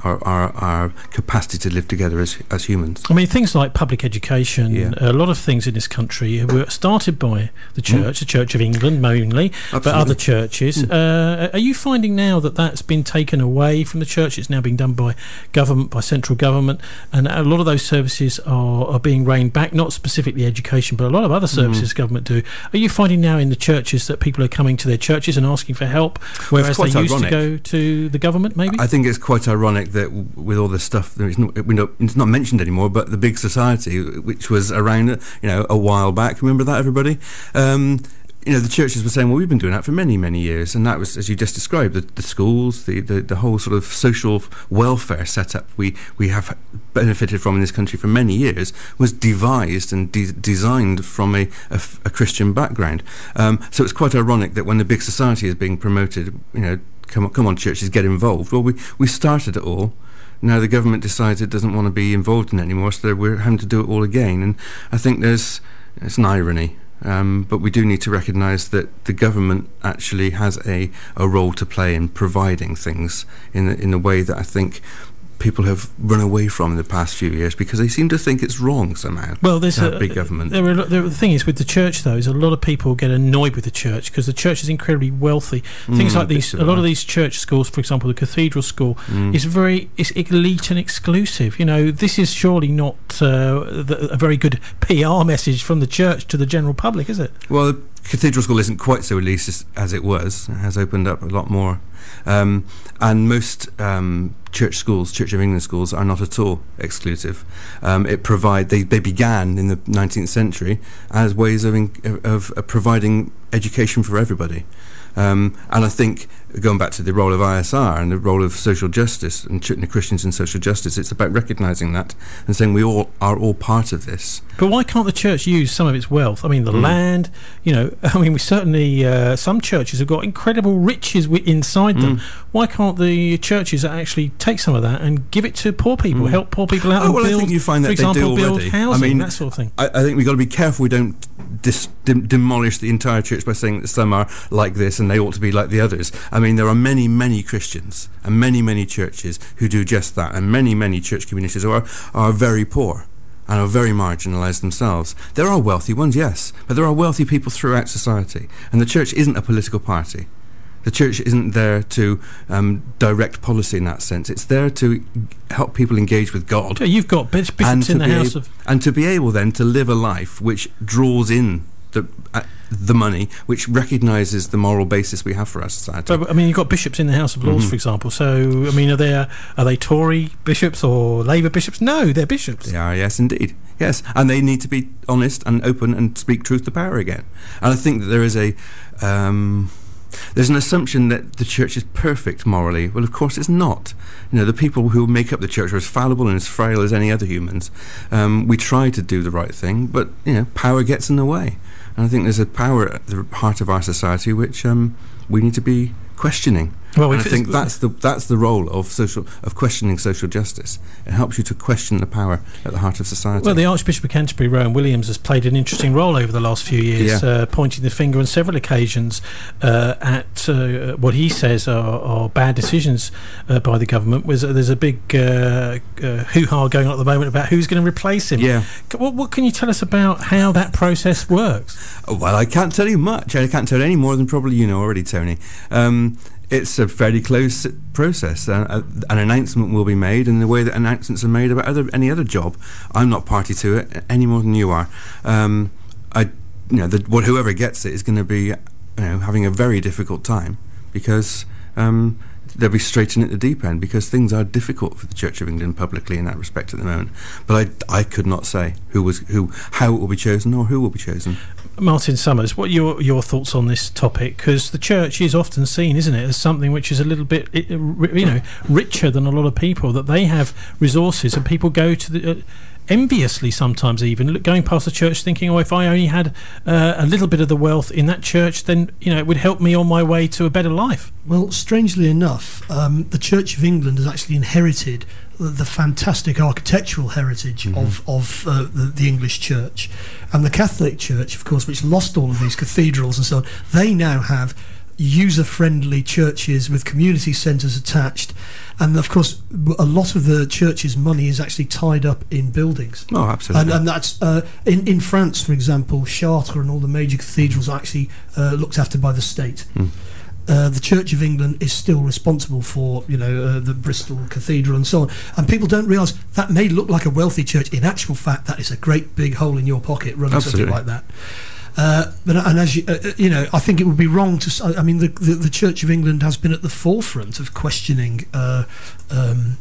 Speaker 12: our, our, our capacity to live together as as humans.
Speaker 4: I mean, things like public education,
Speaker 12: Yeah.
Speaker 4: a lot of things in this country were started by the church,
Speaker 12: Mm.
Speaker 4: the Church of England mainly, but
Speaker 12: Absolutely.
Speaker 4: other churches.
Speaker 12: Mm.
Speaker 4: Uh, are you finding now that that's been taken away from the church? It's now being done by government, by central government, and a lot of those services are, are being reined back, not specifically education, but a lot of other services
Speaker 12: Mm.
Speaker 4: government do. Are you finding now in the churches that people are coming to their churches and asking for help, whereas they
Speaker 12: quite
Speaker 4: used
Speaker 12: ironic.
Speaker 4: to go to the government, maybe?
Speaker 12: I think it's quite ironic that w- with all this stuff, there is no, we know, it's not mentioned anymore, but the big society, which was around, you know, a while back, remember that, everybody? Um, you know, the churches were saying, well, we've been doing that for many, many years, and that was, as you just described, the, the schools, the, the, the whole sort of social welfare setup we, we have benefited from in this country for many years was devised and de- designed from a, a f- a Christian background. Um, so it's quite ironic that when the big society is being promoted, you know, come on, come on, churches, get involved. Well, we, we started it all. Now the government decides it doesn't want to be involved in it anymore, so we're having to do it all again. And I think there's it's an irony, um, but we do need to recognise that the government actually has a, a role to play in providing things in a, in a way that I think people have run away from in the past few years because they seem to think it's wrong somehow.
Speaker 4: Well, there's
Speaker 12: to have
Speaker 4: a
Speaker 12: big government.
Speaker 4: There are, there, the thing is with the church, though, is a lot of people get annoyed with the church because the church is incredibly wealthy. Things
Speaker 12: Mm,
Speaker 4: like these,
Speaker 12: bits of
Speaker 4: a lot
Speaker 12: that.
Speaker 4: of these church schools, for example, the cathedral school,
Speaker 12: Mm.
Speaker 4: is very it's elite and exclusive. You know, this is surely not uh, the, a very good P R message from the church to the general public, is it?
Speaker 12: Well, the cathedral school isn't quite so elite as, as it was. It has opened up a lot more. Um, and most um, church schools, Church of England schools, are not at all exclusive. Um, it provide they, they began in the nineteenth century as ways of, in, of, of providing education for everybody. Um, and I think, going back to the role of I S R and the role of social justice and ch- the Christians in social justice, it's about recognising that and saying we all are all part of this.
Speaker 4: But why can't the church use some of its wealth? I mean, the
Speaker 12: Mm.
Speaker 4: land, you know, I mean, we certainly, uh, some churches have got incredible riches wi- inside them.
Speaker 12: Mm.
Speaker 4: Why can't the churches actually take some of that and give it to poor people,
Speaker 12: Mm.
Speaker 4: help poor people out
Speaker 12: Oh,
Speaker 4: and
Speaker 12: well,
Speaker 4: build,
Speaker 12: I think you find that
Speaker 4: for example,
Speaker 12: they do
Speaker 4: build
Speaker 12: already.
Speaker 4: housing,
Speaker 12: I mean,
Speaker 4: that sort of thing?
Speaker 12: I, I think we've got to be careful we don't dis- dim- demolish the entire church by saying that some are like this and they ought to be like the others. I mean, there are many, many Christians and many, many churches who do just that, and many, many church communities who are, are very poor and are very marginalised themselves. There are wealthy ones, yes, but there are wealthy people throughout society, and the church isn't a political party. The church isn't there to um, direct policy in that sense. It's there to help people engage with God.
Speaker 4: Yeah, you've got bis-
Speaker 12: and
Speaker 4: bishops
Speaker 12: to
Speaker 4: in the
Speaker 12: be
Speaker 4: house
Speaker 12: ab-
Speaker 4: of...
Speaker 12: and to be able then to live a life which draws in the uh, the money, which recognises the moral basis we have for our society.
Speaker 4: But, I mean, you've got bishops in the House of Lords,
Speaker 12: Mhm.
Speaker 4: for example. So, I mean, are they are they Tory bishops or Labour bishops? No, they're bishops.
Speaker 12: They are, yes, indeed. Yes, and they need to be honest and open and speak truth to power again. And I think that there is a... Um, there's an assumption that the church is perfect morally. Well, of course it's not. You know, the people who make up the church are as fallible and as frail as any other humans. Um, we try to do the right thing, but, you know, power gets in the way. And I think there's a power at the heart of our society which um, we need to be questioning.
Speaker 4: Well,
Speaker 12: and I
Speaker 4: if
Speaker 12: think
Speaker 4: it's-
Speaker 12: that's the that's the role of social of questioning social justice. It helps you to question the power at the heart of society.
Speaker 4: Well, the Archbishop of Canterbury, Rowan Williams, has played an interesting role over the last few years,
Speaker 12: Yeah.
Speaker 4: uh, pointing the finger on several occasions uh, at uh, what he says are, are bad decisions uh, by the government. Was, there's a big uh, uh, hoo-ha going on at the moment about who's going to replace him.
Speaker 12: Yeah.
Speaker 4: C- What, what can you tell us about how that process works?
Speaker 12: Well, I can't tell you much. I can't tell any more than probably you know already, Tony. Um, it's a fairly close process. Uh, uh, an announcement will be made in the way that announcements are made about other, any other job. I'm not party to it any more than you are. Um, I, you know, the, what, whoever gets it is going to be, you know, having a very difficult time because um, they'll be straight in at the deep end because things are difficult for the Church of England publicly in that respect at the moment. But I, I could not say who was who, how it will be chosen or who will be chosen.
Speaker 4: Martin Summers, what are your, your thoughts on this topic? Because the church is often seen, isn't it, as something which is a little bit, i- i- ri- you know, richer than a lot of people, that they have resources and people go to the... Uh, enviously sometimes even look, going past the church thinking, oh, if I only had uh, a little bit of the wealth in that church, then, you know, it would help me on my way to a better life.
Speaker 5: Well, strangely enough, um, the Church of England has actually inherited the, the fantastic architectural heritage
Speaker 12: Mhm.
Speaker 5: of, of uh, the, the English Church. And the Catholic Church, of course, which lost all of these cathedrals and so on, they now have user-friendly churches with community centres attached, and of course a lot of the church's money is actually tied up in buildings.
Speaker 12: Oh, absolutely.
Speaker 5: And, and that's uh, in in France, for example, Chartres and all the major cathedrals are actually uh, looked after by the state.
Speaker 12: Mm.
Speaker 5: Uh, the Church of England is still responsible for, you know, uh, the Bristol Cathedral and so on. And people don't realise that may look like a wealthy church. In actual fact, that is a great big hole in your pocket running
Speaker 12: Absolutely.
Speaker 5: something like that. Uh, but and as you, uh, you know, I think it would be wrong to. s- I mean, the, the the Church of England has been at the forefront of questioning uh, um,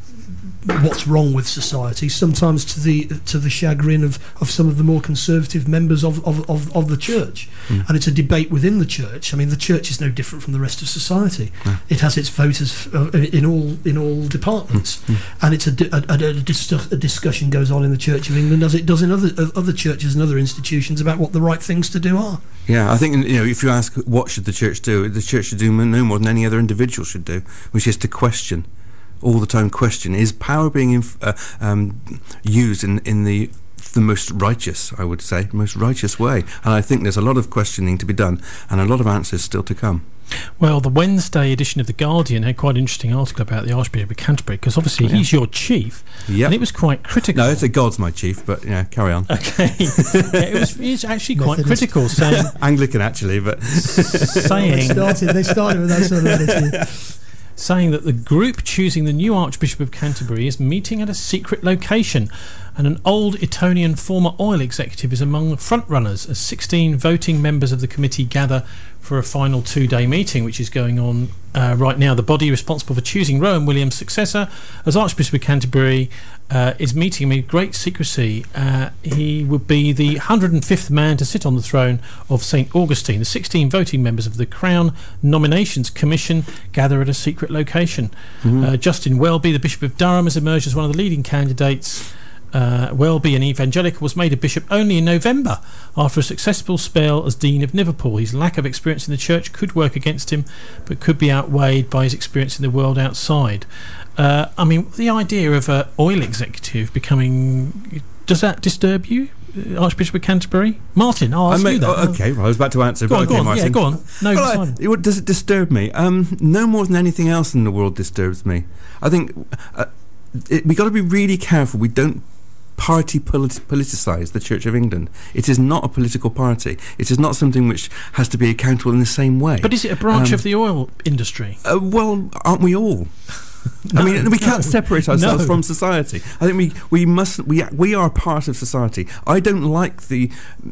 Speaker 5: what's wrong with society. Sometimes to the to the chagrin of, of some of the more conservative members of of, of, of the church,
Speaker 12: Mm.
Speaker 5: and it's a debate within the church. I mean, the church is no different from the rest of society.
Speaker 12: Yeah.
Speaker 5: It has its voters uh, in all in all departments,
Speaker 12: Mm.
Speaker 5: and it's a, di- a, a, a, dis- a discussion goes on in the Church of England as it does in other uh, other churches and other institutions about what the right things to do are.
Speaker 12: Yeah, I think, you know, if you ask what should the church do, the church should do no more than any other individual should do, which is to question, all the time question, is power being inf- uh, um, used in, in the the most righteous, I would say, most righteous way. And I think there's a lot of questioning to be done and a lot of answers still to come.
Speaker 4: Well, the Wednesday edition of The Guardian had quite an interesting article about the Archbishop of Canterbury, because obviously
Speaker 12: Yeah.
Speaker 4: he's your chief,
Speaker 12: Yep.
Speaker 4: and it was quite critical.
Speaker 12: No, it's a God's my chief, but, you know, carry on.
Speaker 4: Okay. Yeah, it was it's actually quite
Speaker 5: Methodist.
Speaker 4: critical, saying...
Speaker 12: Anglican, actually, but...
Speaker 4: saying...
Speaker 5: They started, they started with that sort of attitude.
Speaker 4: saying that the group choosing the new Archbishop of Canterbury is meeting at a secret location, and an old Etonian former oil executive is among the front-runners as sixteen voting members of the committee gather for a final two-day meeting, which is going on uh, right now. The body responsible for choosing Rowan Williams' successor as Archbishop of Canterbury uh, is meeting him in great secrecy. Uh, he would be the one hundred fifth man to sit on the throne of St Augustine. The sixteen voting members of the Crown Nominations Commission gather at a secret location.
Speaker 12: Mhm.
Speaker 4: Uh, Justin Welby, the Bishop of Durham, has emerged as one of the leading candidates. Uh, Welby, an evangelical, was made a bishop only in November after a successful spell as Dean of Liverpool. His lack of experience in the church could work against him, but could be outweighed by his experience in the world outside. Uh, I mean, the idea of an oil executive becoming... Does that disturb you, Archbishop of Canterbury? Martin, I'll ask
Speaker 12: I may-
Speaker 4: you that.
Speaker 12: oh, okay, well, I was about to answer,
Speaker 4: Go
Speaker 12: but
Speaker 4: on,
Speaker 12: okay,
Speaker 4: go on,
Speaker 12: Martin.
Speaker 4: yeah, go on. No,
Speaker 12: Well, I-
Speaker 4: Simon.
Speaker 12: it- what- does it disturb me? Um, no more than anything else in the world disturbs me. I think uh, it, we got to be really careful we don't party polit- politicise the Church of England. It is not a political party. It is not something which has to be accountable in the same way.
Speaker 4: But is it a branch
Speaker 12: Um,
Speaker 4: of the oil industry?
Speaker 12: Uh, well, aren't we all?
Speaker 4: No,
Speaker 12: I mean, we can't
Speaker 4: no,
Speaker 12: separate ourselves
Speaker 4: no.
Speaker 12: from society. I think we we must we we are part of society. I don't like the.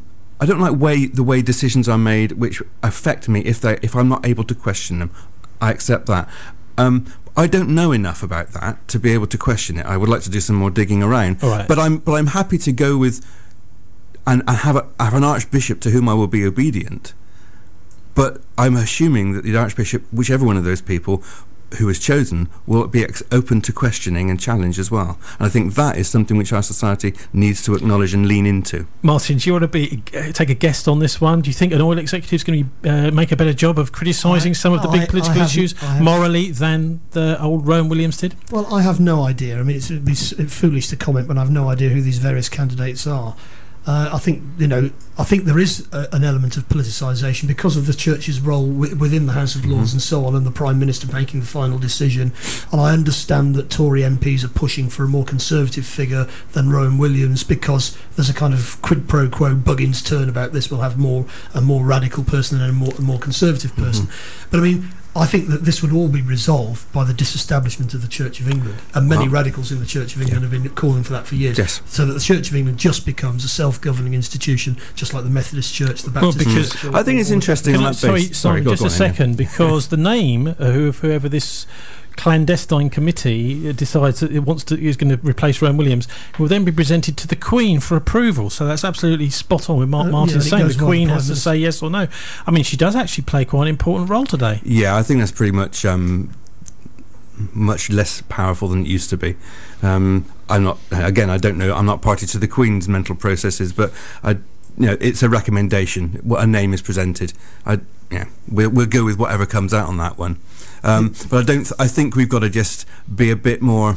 Speaker 12: I don't like way the way decisions are made which affect me if they if I'm not able to question them. I accept that. Um, I don't know enough about that to be able to question it. I would like to do some more digging around.
Speaker 4: All right.
Speaker 12: But I'm but I'm happy to go with and, and have a, have an archbishop to whom I will be obedient. But I'm assuming that the archbishop, whichever one of those people who is chosen, will be ex- open to questioning and challenge as well. And I think that is something which our society needs to acknowledge and lean into.
Speaker 4: Martin, do you want to be uh, take a guess on this one? Do you think an oil executive is going to uh, make a better job of criticising
Speaker 5: I-
Speaker 4: some of the
Speaker 5: I-
Speaker 4: big
Speaker 5: I
Speaker 4: political
Speaker 5: haven't-
Speaker 4: issues
Speaker 5: I haven't.
Speaker 4: morally than the old Rowan Williams did?
Speaker 5: Well, I have no idea. I mean, it's, it'd be s- foolish to comment when I have no idea who these various candidates are. Uh, I think, you know, I think there is a, an element of politicisation because of the church's role wi- within the House of Lords and so on, and the Prime Minister making the final decision. And I understand that Tory M Ps are pushing for a more conservative figure than Rowan Williams because there's a kind of quid pro quo Buggins turn about this. We'll have more a more radical person and a more, a more conservative person. But I mean, I think that this would all be resolved by the disestablishment of the Church of England, and many
Speaker 12: Well,
Speaker 5: radicals in the Church of England have been calling for that for years.
Speaker 12: Yes.
Speaker 5: So that the Church of England just becomes a self-governing institution, just like the Methodist Church, the
Speaker 4: Well,
Speaker 5: Baptist
Speaker 4: because-
Speaker 5: Church.
Speaker 12: I think it's interesting
Speaker 4: Can
Speaker 12: on
Speaker 4: I-
Speaker 12: that
Speaker 4: sorry,
Speaker 12: basis.
Speaker 4: Simon,
Speaker 12: go-
Speaker 4: just
Speaker 12: go
Speaker 4: a
Speaker 12: on, yeah.
Speaker 4: second, because the name uh, who, whoever this clandestine committee uh, decides that it wants to is going to replace Rowan Williams will then be presented to the Queen for approval. So that's absolutely spot on with Mark
Speaker 5: Uh,
Speaker 4: Martin
Speaker 5: yeah, and it
Speaker 4: saying
Speaker 5: goes
Speaker 4: the
Speaker 5: via
Speaker 4: Queen
Speaker 5: the
Speaker 4: has
Speaker 5: Prime
Speaker 4: to say yes or no. I mean, she does actually play quite an important role today.
Speaker 12: Yeah, I think that's pretty much um, much less powerful than it used to be. Um, I'm not, again, I don't know, I'm not party to the Queen's mental processes, but I, you know, it's a recommendation. What a name is presented, I, yeah, we'll, we'll go with whatever comes out on that one. Um, but I don't. Th- I think we've got to just be a bit more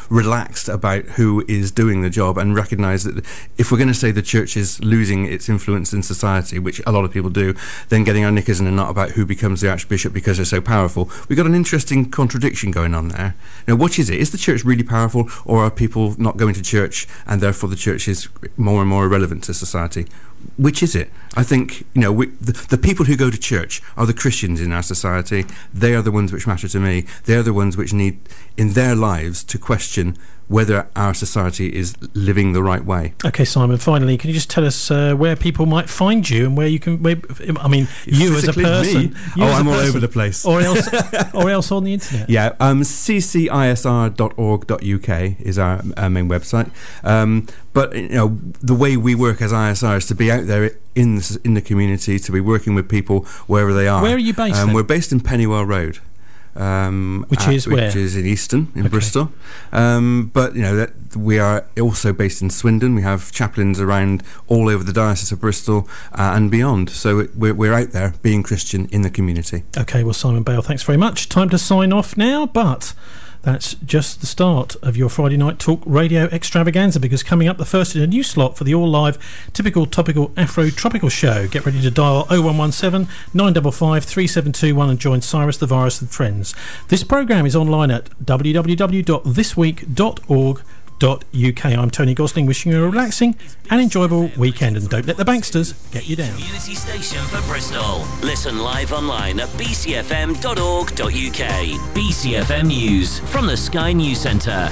Speaker 12: relaxed about who is doing the job, and recognise that if we're going to say the church is losing its influence in society, which a lot of people do, then getting our knickers in a knot about who becomes the Archbishop because they're so powerful. We've got an interesting contradiction going on there. Now, which is it? Is the church really powerful, or are people not going to church and therefore the church is more and more irrelevant to society? Which is it? I think, you know, we, the, the people who go to church are the Christians in our society. They are the ones which matter to me. They are the ones which need, in their lives, to question whether our society is living the right way.
Speaker 4: Okay, Simon, finally, can you just tell us uh, where people might find you and where you can, where, I mean, you as a person.
Speaker 12: Me?
Speaker 4: You
Speaker 12: oh,
Speaker 4: as
Speaker 12: I'm
Speaker 4: a
Speaker 12: all
Speaker 4: person,
Speaker 12: over the place.
Speaker 4: Or else, or else on the internet.
Speaker 12: Yeah, um, c c i s r dot org dot u k is our, our main website. Um, but, you know, the way we work as I S R is to be out there in the, in the community, to be working with people wherever they are.
Speaker 4: Where are you based
Speaker 12: Um,
Speaker 4: then?
Speaker 12: we're based in Pennywell Road. Um,
Speaker 4: which
Speaker 12: at,
Speaker 4: is where?
Speaker 12: Which is in Easton, in
Speaker 4: Okay.
Speaker 12: Bristol. Um, but, you know, that we are also based in Swindon. We have chaplains around all over the Diocese of Bristol uh, and beyond. So it, we're, we're out there being Christian in the community.
Speaker 4: Okay, well, Simon Bale, thanks very much. Time to sign off now, but that's just the start of your Friday Night Talk radio extravaganza, because coming up, the first in a new slot for the all-live typical topical Afro-tropical show. Get ready to dial oh one one seven, nine five five, three seven two one and join Cyrus the Virus and friends. This programme is online at w w w dot this week dot org dot u k. I'm Tony Gosling, wishing you a relaxing and enjoyable weekend, and don't let the banksters get you down.
Speaker 9: Community station for Bristol. Listen live online at b c f m dot org dot u k. B C F M News from the Sky News Centre.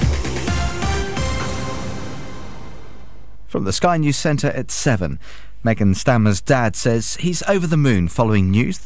Speaker 1: From the Sky News Centre at seven, Megan Stammer's dad says he's over the moon following news